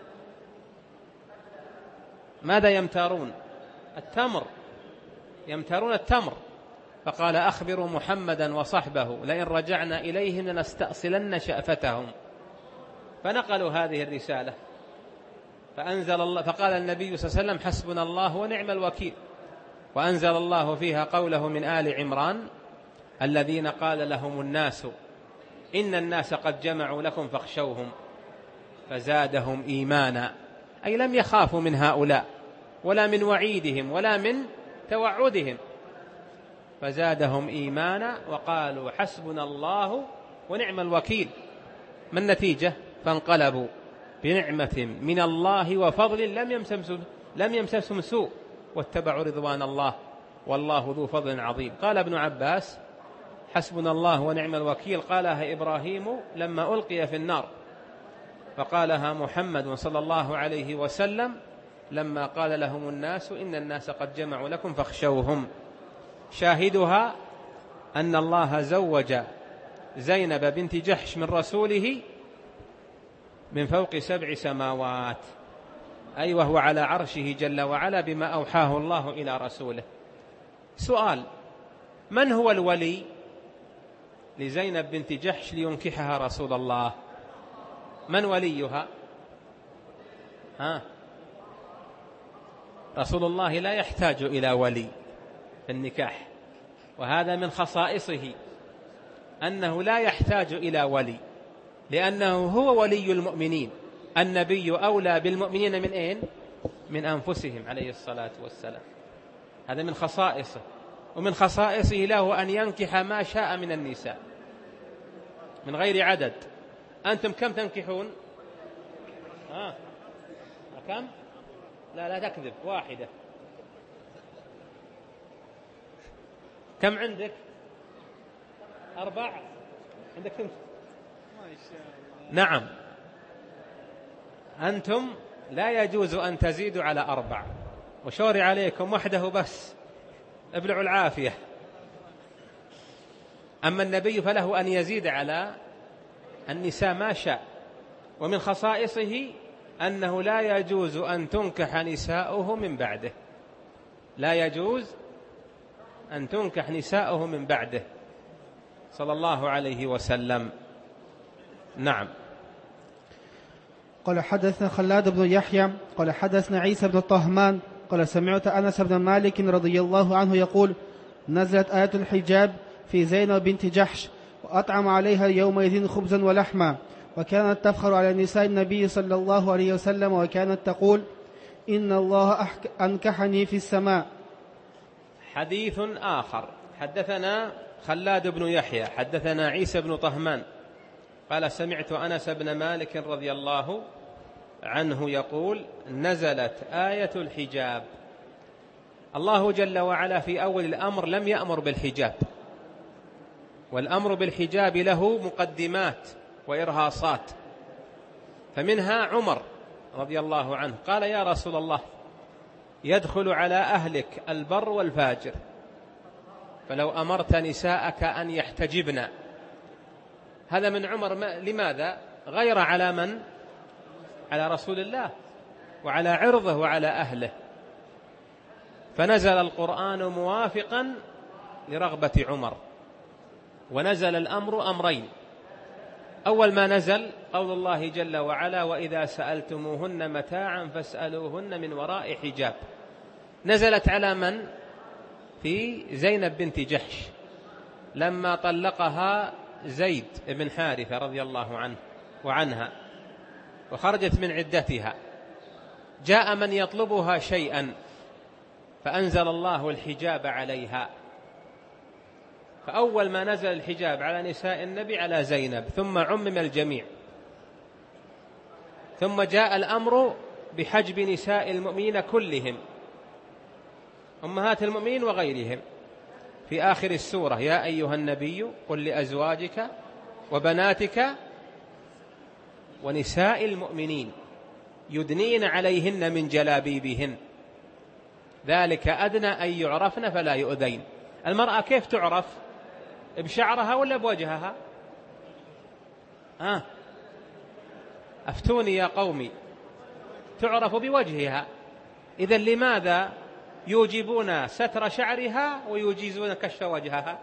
ماذا يمتارون؟ التمر، يمتارون التمر. فقال أخبروا محمدا وصحبه لئن رجعنا إليهم لنستأصلن شأفتهم. فنقلوا هذه الرسالة، فأنزل الله، فقال النبي صلى الله عليه وسلم حسبنا الله ونعم الوكيل، وأنزل الله فيها قوله من آل عمران الذين قال لهم الناس إن الناس قد جمعوا لكم فاخشوهم فزادهم إيمانا، أي لم يخافوا من هؤلاء ولا من وعيدهم ولا من توعدهم، فزادهم إيمانا وقالوا حسبنا الله ونعم الوكيل. ما النتيجة؟ فانقلبوا بنعمة من الله وفضل لم يمسسهم لم يمسسهم سوء واتبعوا رضوان الله والله ذو فضل عظيم. قال ابن عباس حسبنا الله ونعم الوكيل قالها إبراهيم لما ألقي في النار، فقالها محمد صلى الله عليه وسلم لما قال لهم الناس إن الناس قد جمعوا لكم فاخشوهم. شاهدها أن الله زوج زينب بنت جحش من رسوله من فوق سبع سماوات، أي وهو على عرشه جل وعلا بما أوحاه الله إلى رسوله. سؤال: من هو الولي لزينب بنت جحش لينكحها رسول الله؟ من وليها؟ ها؟ رسول الله لا يحتاج إلى ولي في النكاح، وهذا من خصائصه أنه لا يحتاج إلى ولي، لأنه هو ولي المؤمنين. النبي أولى بالمؤمنين من أين؟ من أنفسهم عليه الصلاة والسلام. هذا من خصائصه. ومن خصائصه له أن ينكح ما شاء من النساء من غير عدد. أنتم كم تنكحون؟ آه. كم؟ لا لا تكذب، واحدة. كم عندك؟ أربعة. عندك كم؟ نعم، أنتم لا يجوز أن تزيدوا على أربع، وشوري عليكم وحده بس، ابلعوا العافية. أما النبي فله أن يزيد على النساء ما شاء. ومن خصائصه أنه لا يجوز أن تنكح نساؤه من بعده، لا يجوز أن تنكح نساؤه من بعده صلى الله عليه وسلم. نعم. قال حدثنا خلاد بن يحيى قال حدثنا عيسى بن طهمان قال سمعت أنس بن مالك رضي الله عنه يقول: نزلت آية الحجاب في زينب بنت جحش، وأطعم عليها يومئذ خبزا ولحما، وكانت تفخر على نساء النبي صلى الله عليه وسلم، وكانت تقول: إن الله أنكحني في السماء. حديث آخر: حدثنا خلاد بن يحيى حدثنا عيسى بن طهمان قال سمعت أنس بن مالك رضي الله عنه يقول: نزلت آية الحجاب. الله جل وعلا في أول الأمر لم يأمر بالحجاب، والأمر بالحجاب له مقدمات وإرهاصات. فمنها عمر رضي الله عنه قال: يا رسول الله، يدخل على أهلك البر والفاجر، فلو أمرت نساءك أن يحتجبن. هذا من عمر. لماذا؟ غير على من؟ على رسول الله وعلى عرضه وعلى أهله. فنزل القرآن موافقا لرغبة عمر، ونزل الأمر أمرين. أول ما نزل قول الله جل وعلا: وإذا سألتموهن متاعا فاسألوهن من وراء حجاب. نزلت على من؟ في زينب بنت جحش لما طلقها زيد بن حارثة رضي الله عنه وعنها، وخرجت من عدتها. جاء من يطلبها شيئا فأنزل الله الحجاب عليها. فأول ما نزل الحجاب على نساء النبي على زينب، ثم عمم الجميع، ثم جاء الأمر بحجب نساء المؤمنين كلهم، أمهات المؤمنين وغيرهم، في آخر السورة: يا أيها النبي قل لأزواجك وبناتك ونساء المؤمنين يدنين عليهن من جلابيبهن ذلك أدنى أن يعرفن فلا يؤذين. المرأة كيف تعرف؟ بشعرها ولا بوجهها؟ آه. أفتوني يا قومي. تعرف بوجهها. إذن لماذا يوجبون ستر شعرها ويجيزون كشف وجهها؟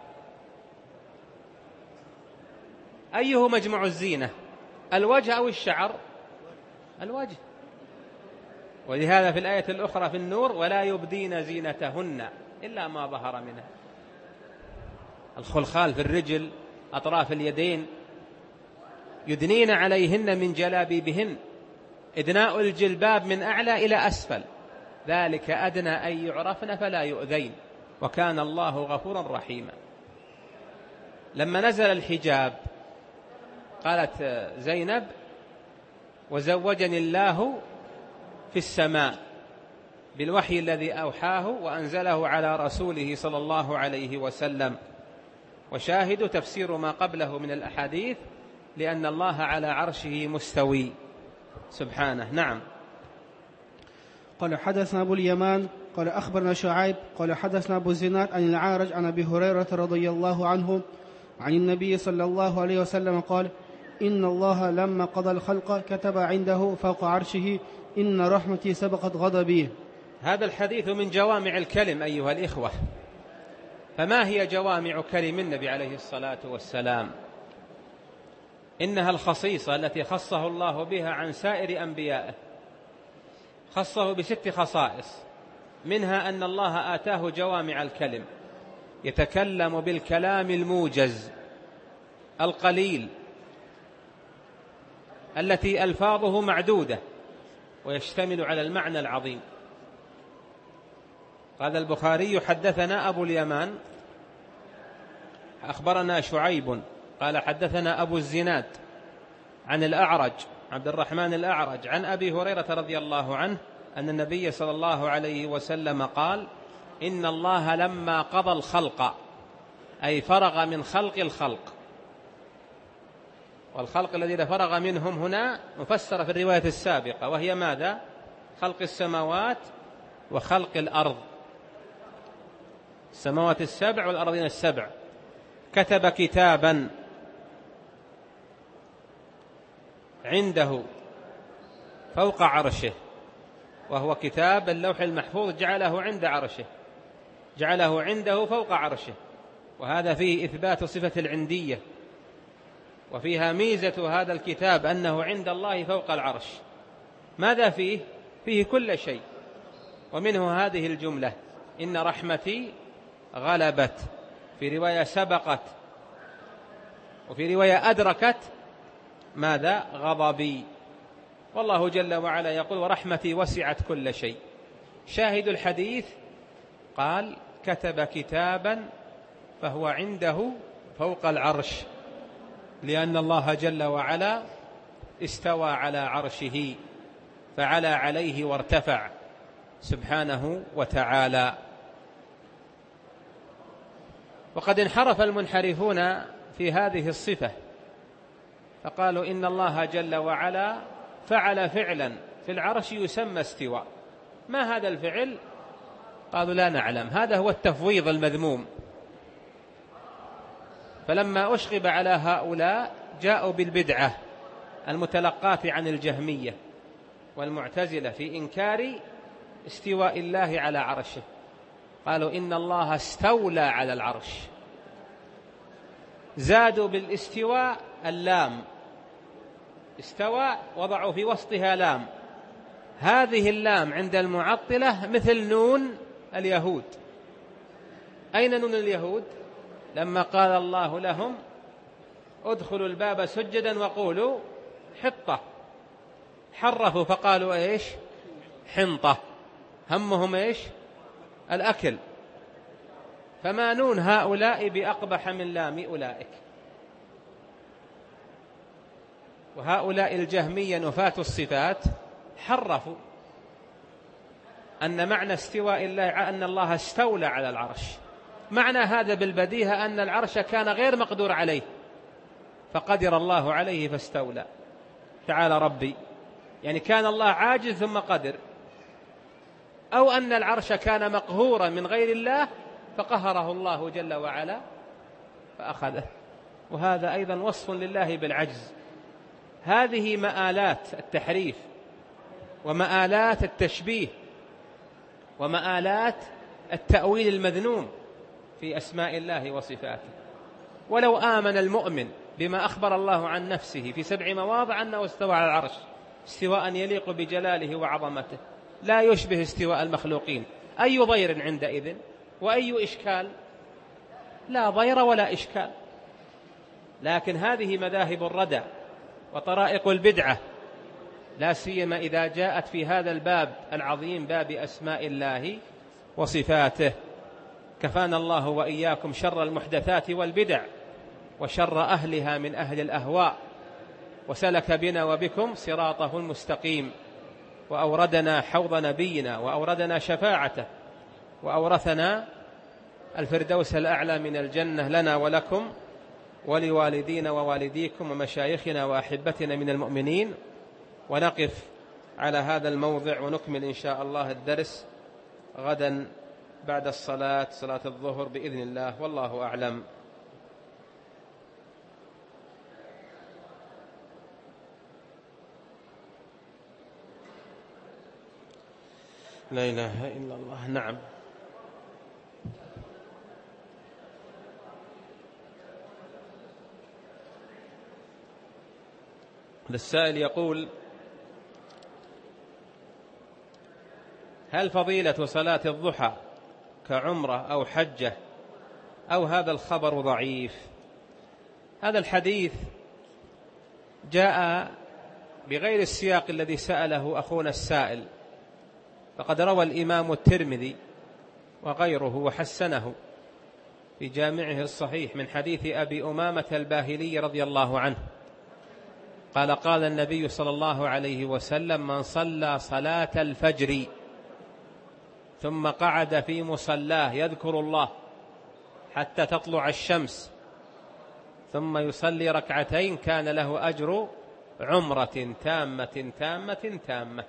أيه مجمع الزينة، الوجه أو الشعر؟ الوجه. ولهذا في الآية الأخرى في النور: ولا يبدين زينتهن إلا ما ظهر منها. الخلخال في الرجل، أطراف اليدين. يدنين عليهن من جلابيبهن، إدناء الجلباب من أعلى إلى أسفل، ذلك أدنى أن يعرفن فلا يؤذين، وكان الله غفورا رحيما. لما نزل الحجاب قالت زينب: وزوجني الله في السماء بالوحي الذي أوحاه وأنزله على رسوله صلى الله عليه وسلم. وشاهد تفسير ما قبله من الأحاديث، لأن الله على عرشه مستوي سبحانه. نعم. قال حدثنا أبو اليمان قال أخبرنا شعيب قال حدثنا أبو الزناد عن العارج عن أبي هريرة رضي الله عنه عن النبي صلى الله عليه وسلم قال: إن الله لما قضى الخلق كتب عنده فوق عرشه: إن رحمتي سبقت غضبي. هذا الحديث من جوامع الكلم أيها الإخوة. فما هي جوامع كلم النبي عليه الصلاة والسلام؟ إنها الخصيصة التي خصه الله بها عن سائر أنبيائه. خصه بست خصائص، منها أن الله آتاه جوامع الكلم، يتكلم بالكلام الموجز القليل التي ألفاظه معدودة ويشتمل على المعنى العظيم. قال البخاري: حدثنا أبو اليمان أخبرنا شعيب قال حدثنا أبو الزناد عن الأعرج عبد الرحمن الأعرج عن أبي هريرة رضي الله عنه أن النبي صلى الله عليه وسلم قال: إن الله لما قضى الخلق، أي فرغ من خلق الخلق، والخلق الذين فرغ منهم هنا مفسر في الرواية السابقة، وهي ماذا؟ خلق السماوات وخلق الأرض، السماوات السبع والأرضين السبع. كتب كتابا عنده فوق عرشه، وهو كتاب اللوح المحفوظ، جعله عند عرشه، جعله عنده فوق عرشه، وهذا فيه إثبات صفة العندية، وفيها ميزة هذا الكتاب أنه عند الله فوق العرش. ماذا فيه؟ فيه كل شيء، ومنه هذه الجملة: إن رحمتي غلبت، في رواية سبقت، وفي رواية أدركت ماذا؟ غضبي. والله جل وعلا يقول: ورحمتي وسعت كل شيء. شاهد الحديث قال: كتب كتابا فهو عنده فوق العرش، لأن الله جل وعلا استوى على عرشه فعلى عليه وارتفع سبحانه وتعالى. وقد انحرف المنحرفون في هذه الصفة، فقالوا إن الله جل وعلا فعل فعلا في العرش يسمى استواء. ما هذا الفعل؟ قالوا لا نعلم. هذا هو التفويض المذموم. فلما أشغب على هؤلاء جاءوا بالبدعة المتلقاة عن الجهمية والمعتزلة في إنكار استواء الله على عرشه. قالوا إن الله استولى على العرش، زادوا بالاستواء اللام، استوى وضعوا في وسطها لام. هذه اللام عند المعطلة مثل نون اليهود. أين نون اليهود؟ لما قال الله لهم: ادخلوا الباب سجدا وقولوا حطة، حرفوا فقالوا إيش؟ حنطة. همهم إيش؟ الأكل. فما نون هؤلاء بأقبح من لام أولئك. وهؤلاء الجهمية نفاة الصفات حرفوا أن معنى استواء الله أن الله استولى على العرش. معنى هذا بالبديهة أن العرش كان غير مقدور عليه، فقدر الله عليه فاستولى. تعالى ربي، يعني كان الله عاجز ثم قدر، أو أن العرش كان مقهورا من غير الله فقهره الله جل وعلا فأخذه. وهذا أيضا وصف لله بالعجز. هذه مآلات التحريف ومآلات التشبيه ومآلات التأويل المذنوم في أسماء الله وصفاته. ولو آمن المؤمن بما أخبر الله عن نفسه في سبع مواضع أنه استوى على العرش استواء يليق بجلاله وعظمته، لا يشبه استواء المخلوقين، أي ضير عندئذ وأي إشكال؟ لا ضير ولا إشكال. لكن هذه مذاهب الردى وطرائق البدعة، لا سيما إذا جاءت في هذا الباب العظيم، باب أسماء الله وصفاته. كفانا الله وإياكم شر المحدثات والبدع وشر أهلها من أهل الأهواء، وسلك بنا وبكم صراطه المستقيم، وأوردنا حوض نبينا، وأوردنا شفاعته، وأورثنا الفردوس الأعلى من الجنة لنا ولكم ولوالدينا ووالديكم ومشايخنا وأحبتنا من المؤمنين. ونقف على هذا الموضع ونكمل إن شاء الله الدرس غدا بعد الصلاة صلاة الظهر بإذن الله، والله أعلم. لا إله إلا الله. نعم. السائل يقول: هل فضيلة صلاة الضحى كعمرة أو حجة، أو هذا الخبر ضعيف؟ هذا الحديث جاء بغير السياق الذي سأله أخونا السائل، فقد روى الإمام الترمذي وغيره وحسنه في جامعه الصحيح من حديث أبي أمامة الباهلي رضي الله عنه قال: قال النبي صلى الله عليه وسلم: من صلى صلاة الفجر ثم قعد في مصلاه يذكر الله حتى تطلع الشمس ثم يصلي ركعتين كان له أجر عمرة تامة تامة تامة.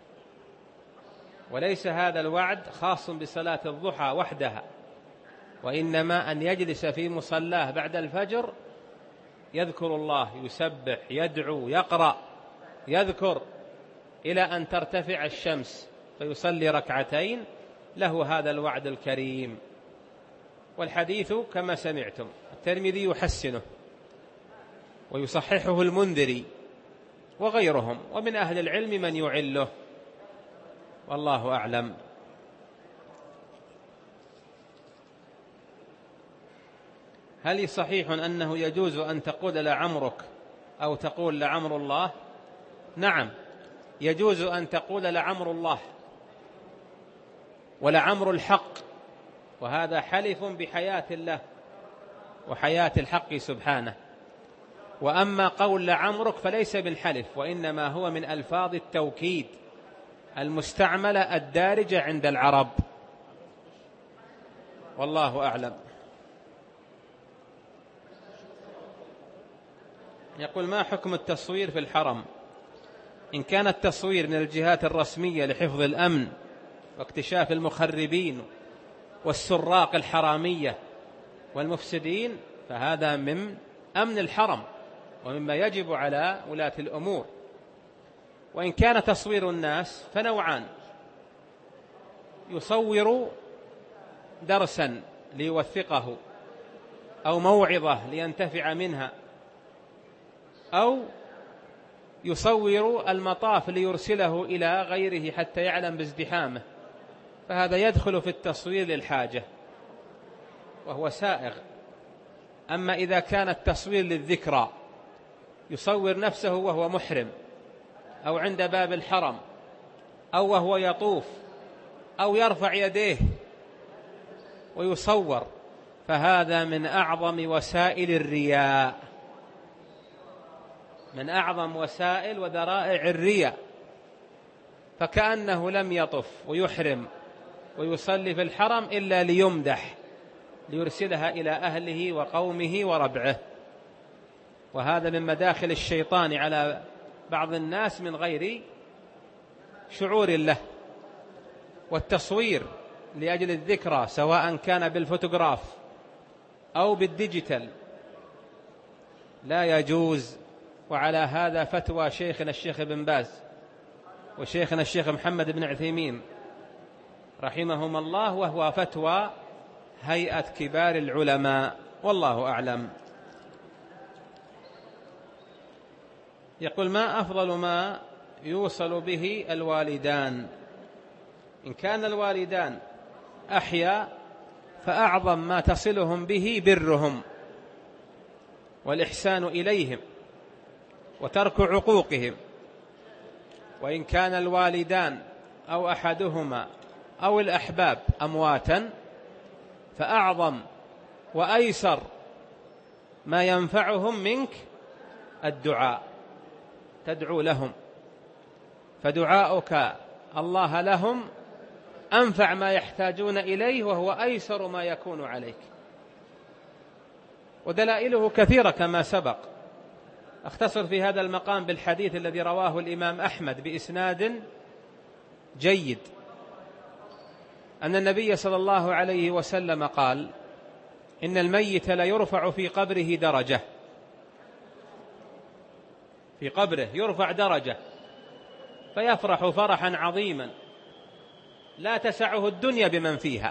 وليس هذا الوعد خاص بصلاة الضحى وحدها، وإنما أن يجلس في مصلاه بعد الفجر يذكر الله، يسبح، يدعو، يقرأ، يذكر إلى أن ترتفع الشمس فيصلي ركعتين، له هذا الوعد الكريم. والحديث كما سمعتم الترمذي يحسنه ويصححه المنذري وغيرهم، ومن أهل العلم من يعله، والله أعلم. هل صحيح أنه يجوز أن تقول لعمرك أو تقول لعمر الله؟ نعم، يجوز أن تقول لعمر الله ولعمر الحق، وهذا حلف بحياة الله وحياة الحق سبحانه. وأما قول لعمرك فليس بالحلف، وإنما هو من ألفاظ التوكيد المستعملة الدارجة عند العرب، والله أعلم. يقول: ما حكم التصوير في الحرم؟ إن كان التصوير من الجهات الرسمية لحفظ الأمن واكتشاف المخربين والسراق الحرامية والمفسدين فهذا من أمن الحرم ومما يجب على ولاة الأمور. وإن كان تصوير الناس فنوعان: يصور درسا ليوثقه أو موعظة لينتفع منها، أو يصور المطاف ليرسله إلى غيره حتى يعلم بازدحامه، فهذا يدخل في التصوير للحاجة وهو سائغ. أما إذا كان التصوير للذكرى، يصور نفسه وهو محرم أو عند باب الحرم أو وهو يطوف أو يرفع يديه ويصور، فهذا من أعظم وسائل الرياء، من أعظم وسائل وذرائع الرياء، فكأنه لم يطف ويحرم ويصلي في الحرم إلا ليمدح ليرسلها إلى أهله وقومه وربعه، وهذا من مداخل الشيطان على بعض الناس من غير شعور له. والتصوير لأجل الذكرى سواء كان بالفوتوغراف أو بالديجيتال لا يجوز، وعلى هذا فتوى شيخنا الشيخ ابن باز وشيخنا الشيخ محمد بن عثيمين رحمهم الله، وهو فتوى هيئة كبار العلماء، والله أعلم. يقول: ما أفضل ما يوصل به الوالدان؟ إن كان الوالدان أحيا فأعظم ما تصلهم به برهم والإحسان إليهم وترك عقوقهم. وإن كان الوالدان أو أحدهما أو الأحباب أمواتا فأعظم وأيسر ما ينفعهم منك الدعاء، تدعو لهم، فدعاؤك الله لهم أنفع ما يحتاجون إليه وهو أيسر ما يكون عليك. ودلائله كثيرة كما سبق، أختصر في هذا المقام بالحديث الذي رواه الإمام أحمد بإسناد جيد أن النبي صلى الله عليه وسلم قال: إن الميت لا يرفع في قبره درجة، في قبره يرفع درجة فيفرح فرحا عظيما لا تسعه الدنيا بمن فيها.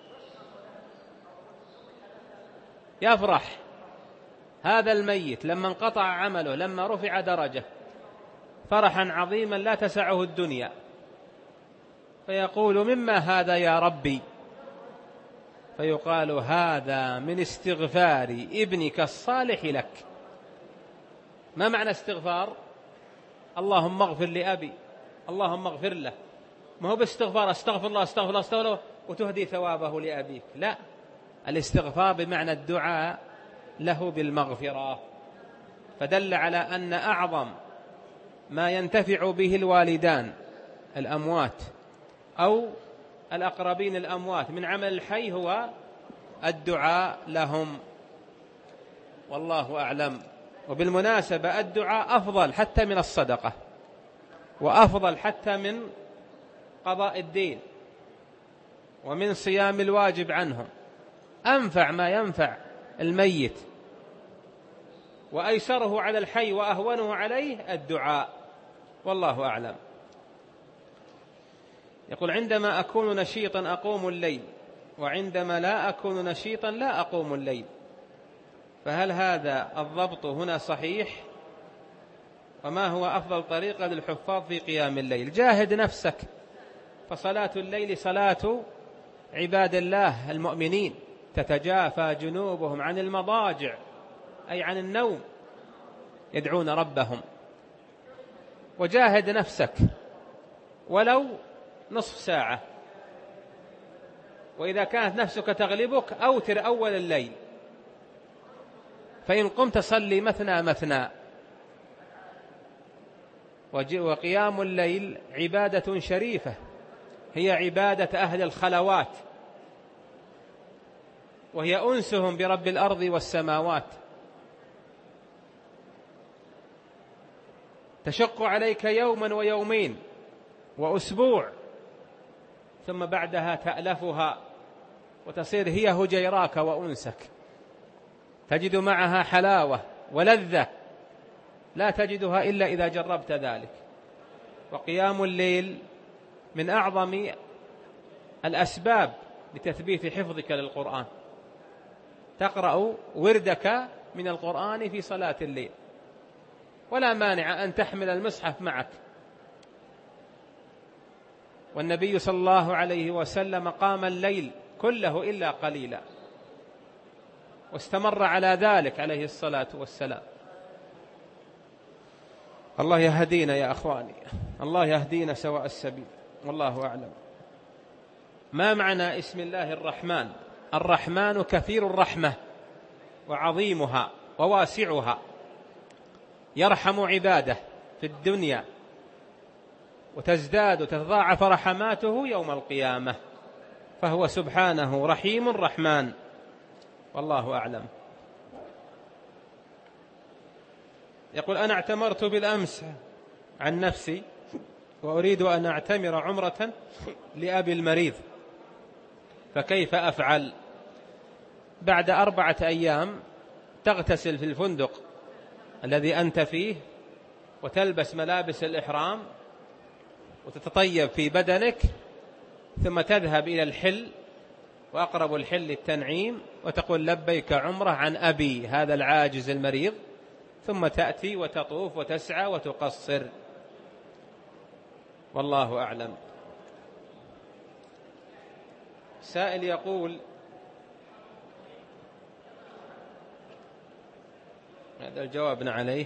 يفرح هذا الميت لما انقطع عمله، لما رفع درجة فرحا عظيما لا تسعه الدنيا، فيقول: مما هذا يا ربي؟ فيقال: هذا من استغفار ابنك الصالح لك. ما معنى استغفار؟ اللهم اغفر لأبي، اللهم اغفر له. ما هو باستغفار استغفر الله استغفر الله استغفر الله وتهدي ثوابه لأبيك، لا، الاستغفار بمعنى الدعاء له بالمغفرة. فدل على أن أعظم ما ينتفع به الوالدان الأموات أو الأقربين الأموات من عمل الحي هو الدعاء لهم، والله أعلم. وبالمناسبة الدعاء أفضل حتى من الصدقة، وأفضل حتى من قضاء الدين ومن صيام الواجب عنهم. أنفع ما ينفع الميت وأيسره على الحي وأهونه عليه الدعاء، والله أعلم. يقول: عندما أكون نشيطا أقوم الليل، وعندما لا أكون نشيطا لا أقوم الليل، فهل هذا الضبط هنا صحيح؟ وما هو أفضل طريقة للحفاظ في قيام الليل؟ جاهد نفسك، فصلاة الليل صلاة عباد الله المؤمنين، تتجافى جنوبهم عن المضاجع أي عن النوم يدعون ربهم. وجاهد نفسك ولو نصف ساعة، وإذا كانت نفسك تغلبك أوتر أول الليل، فإن قمت صلي مثنى مثنى. وقيام الليل عبادة شريفة، هي عبادة أهل الخلوات، وهي أنسهم برب الأرض والسماوات. تشق عليك يوما ويومين وأسبوع، ثم بعدها تألفها وتصير هي هجيراك وأنسك، تجد معها حلاوة ولذة لا تجدها إلا إذا جربت ذلك. وقيام الليل من أعظم الأسباب لتثبيت حفظك للقرآن، تقرأ وردك من القرآن في صلاة الليل، ولا مانع أن تحمل المصحف معك. والنبي صلى الله عليه وسلم قام الليل كله إلا قليلا، واستمر على ذلك عليه الصلاة والسلام. الله يهدينا يا أخواني، الله يهدينا سواء السبيل، والله أعلم. ما معنى اسم الله الرحمن؟ الرحمن كثير الرحمة وعظيمها وواسعها، يرحم عباده في الدنيا وتزداد وتتضاعف رحماته يوم القيامة، فهو سبحانه رحيم رحمن، والله أعلم. يقول: أنا اعتمرت بالأمس عن نفسي وأريد أن أعتمر عمرة لأبي المريض، فكيف أفعل؟ بعد أربعة أيام تغتسل في الفندق الذي أنت فيه، وتلبس ملابس الإحرام، وتتطيب في بدنك، ثم تذهب إلى الحل، وأقرب الحل التنعيم، وتقول: لبيك عمره عن أبي هذا العاجز المريض، ثم تأتي وتطوف وتسعى وتقصر، والله أعلم. سائل يقول: هذا الجوابنا عليه.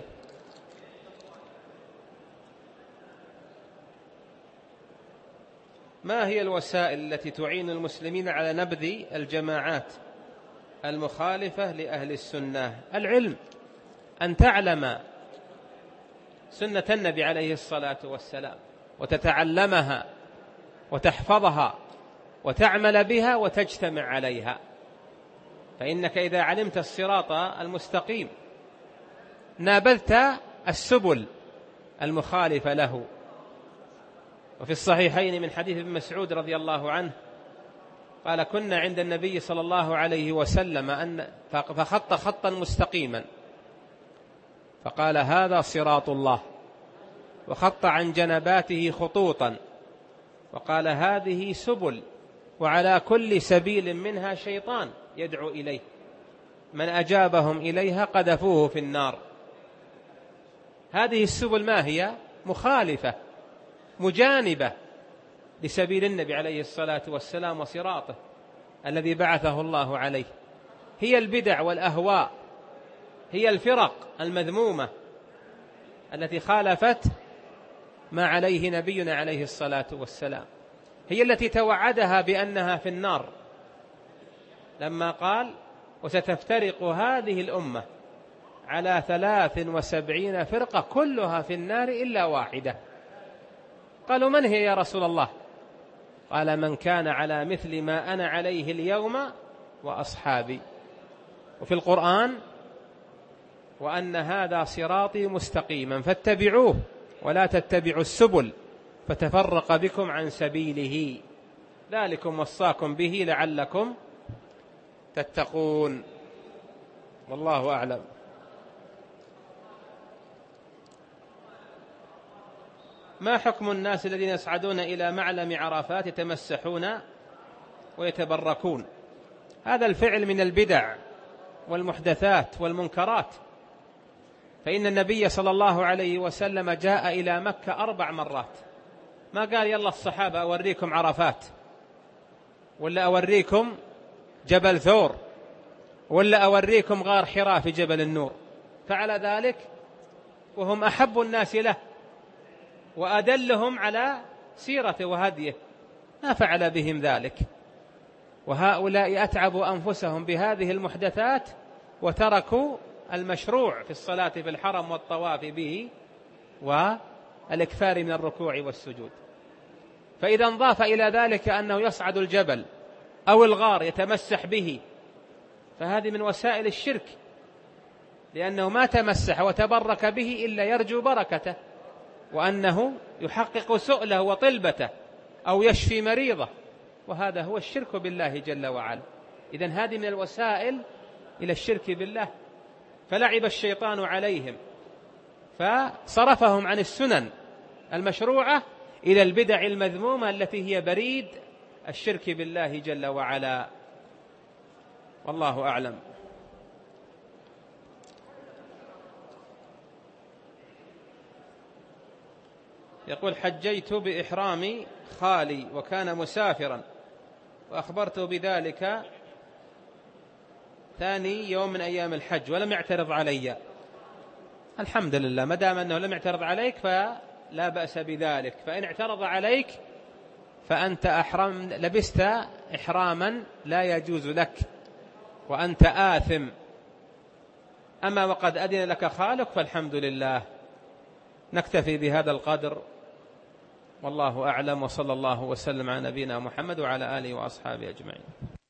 ما هي الوسائل التي تعين المسلمين على نبذ الجماعات المخالفة لأهل السنة؟ العلم، أن تعلم سنة النبي عليه الصلاة والسلام وتتعلمها وتحفظها وتعمل بها وتجتمع عليها، فإنك إذا علمت الصراط المستقيم نابذت السبل المخالفة له. وفي الصحيحين من حديث ابن مسعود رضي الله عنه قال كنا عند النبي صلى الله عليه وسلم أن فخط خطا مستقيما فقال هذا صراط الله، وخط عن جنباته خطوطا وقال هذه سبل، وعلى كل سبيل منها شيطان يدعو إليه، من أجابهم إليها قذفوه في النار. هذه السبل ما هي؟ مخالفة مجانبة لسبيل النبي عليه الصلاة والسلام وصراطه الذي بعثه الله عليه. هي البدع والأهواء، هي الفرق المذمومة التي خالفت ما عليه نبينا عليه الصلاة والسلام، هي التي توعدها بأنها في النار لما قال وستفترق هذه الأمة على ثلاث وسبعين فرقة كلها في النار إلا واحدة. قالوا من هي يا رسول الله؟ قال من كان على مثل ما أنا عليه اليوم وأصحابي. وفي القرآن وأن هذا صراطي مستقيما فاتبعوه ولا تتبعوا السبل فتفرق بكم عن سبيله ذلكم وصاكم به لعلكم تتقون. والله أعلم. ما حكم الناس الذين يصعدون إلى معلم عرفات يتمسحون ويتبركون؟ هذا الفعل من البدع والمحدثات والمنكرات، فإن النبي صلى الله عليه وسلم جاء إلى مكة أربع مرات، ما قال يلا الصحابة أوريكم عرفات ولا أوريكم جبل ثور ولا أوريكم غار حراء في جبل النور، فعل ذلك وهم أحب الناس له وأدلهم على سيرته وهديه، ما فعل بهم ذلك. وهؤلاء أتعبوا أنفسهم بهذه المحدثات وتركوا المشروع في الصلاة في الحرم والطواف به والإكثار من الركوع والسجود. فإذا انضاف إلى ذلك أنه يصعد الجبل أو الغار يتمسح به فهذه من وسائل الشرك، لأنه ما تمسح وتبرك به إلا يرجو بركته، وأنه يحقق سؤله وطلبته أو يشفي مريضه، وهذا هو الشرك بالله جل وعلا. إذن هذه من الوسائل إلى الشرك بالله. فلعب الشيطان عليهم فصرفهم عن السنن المشروعة إلى البدع المذمومة التي هي بريد الشرك بالله جل وعلا. والله أعلم. يقول حجيت بإحرام خالي وكان مسافرا وأخبرته بذلك ثاني يوم من أيام الحج ولم يعترض علي. الحمد لله، ما دام أنه لم يعترض عليك فلا بأس بذلك. فإن اعترض عليك فأنت أحرم لبست إحراما لا يجوز لك وأنت آثم. أما وقد أذن لك خالق فالحمد لله. نكتفي بهذا القدر، والله أعلم، وصلى الله وسلم على نبينا محمد وعلى آله وأصحابه أجمعين.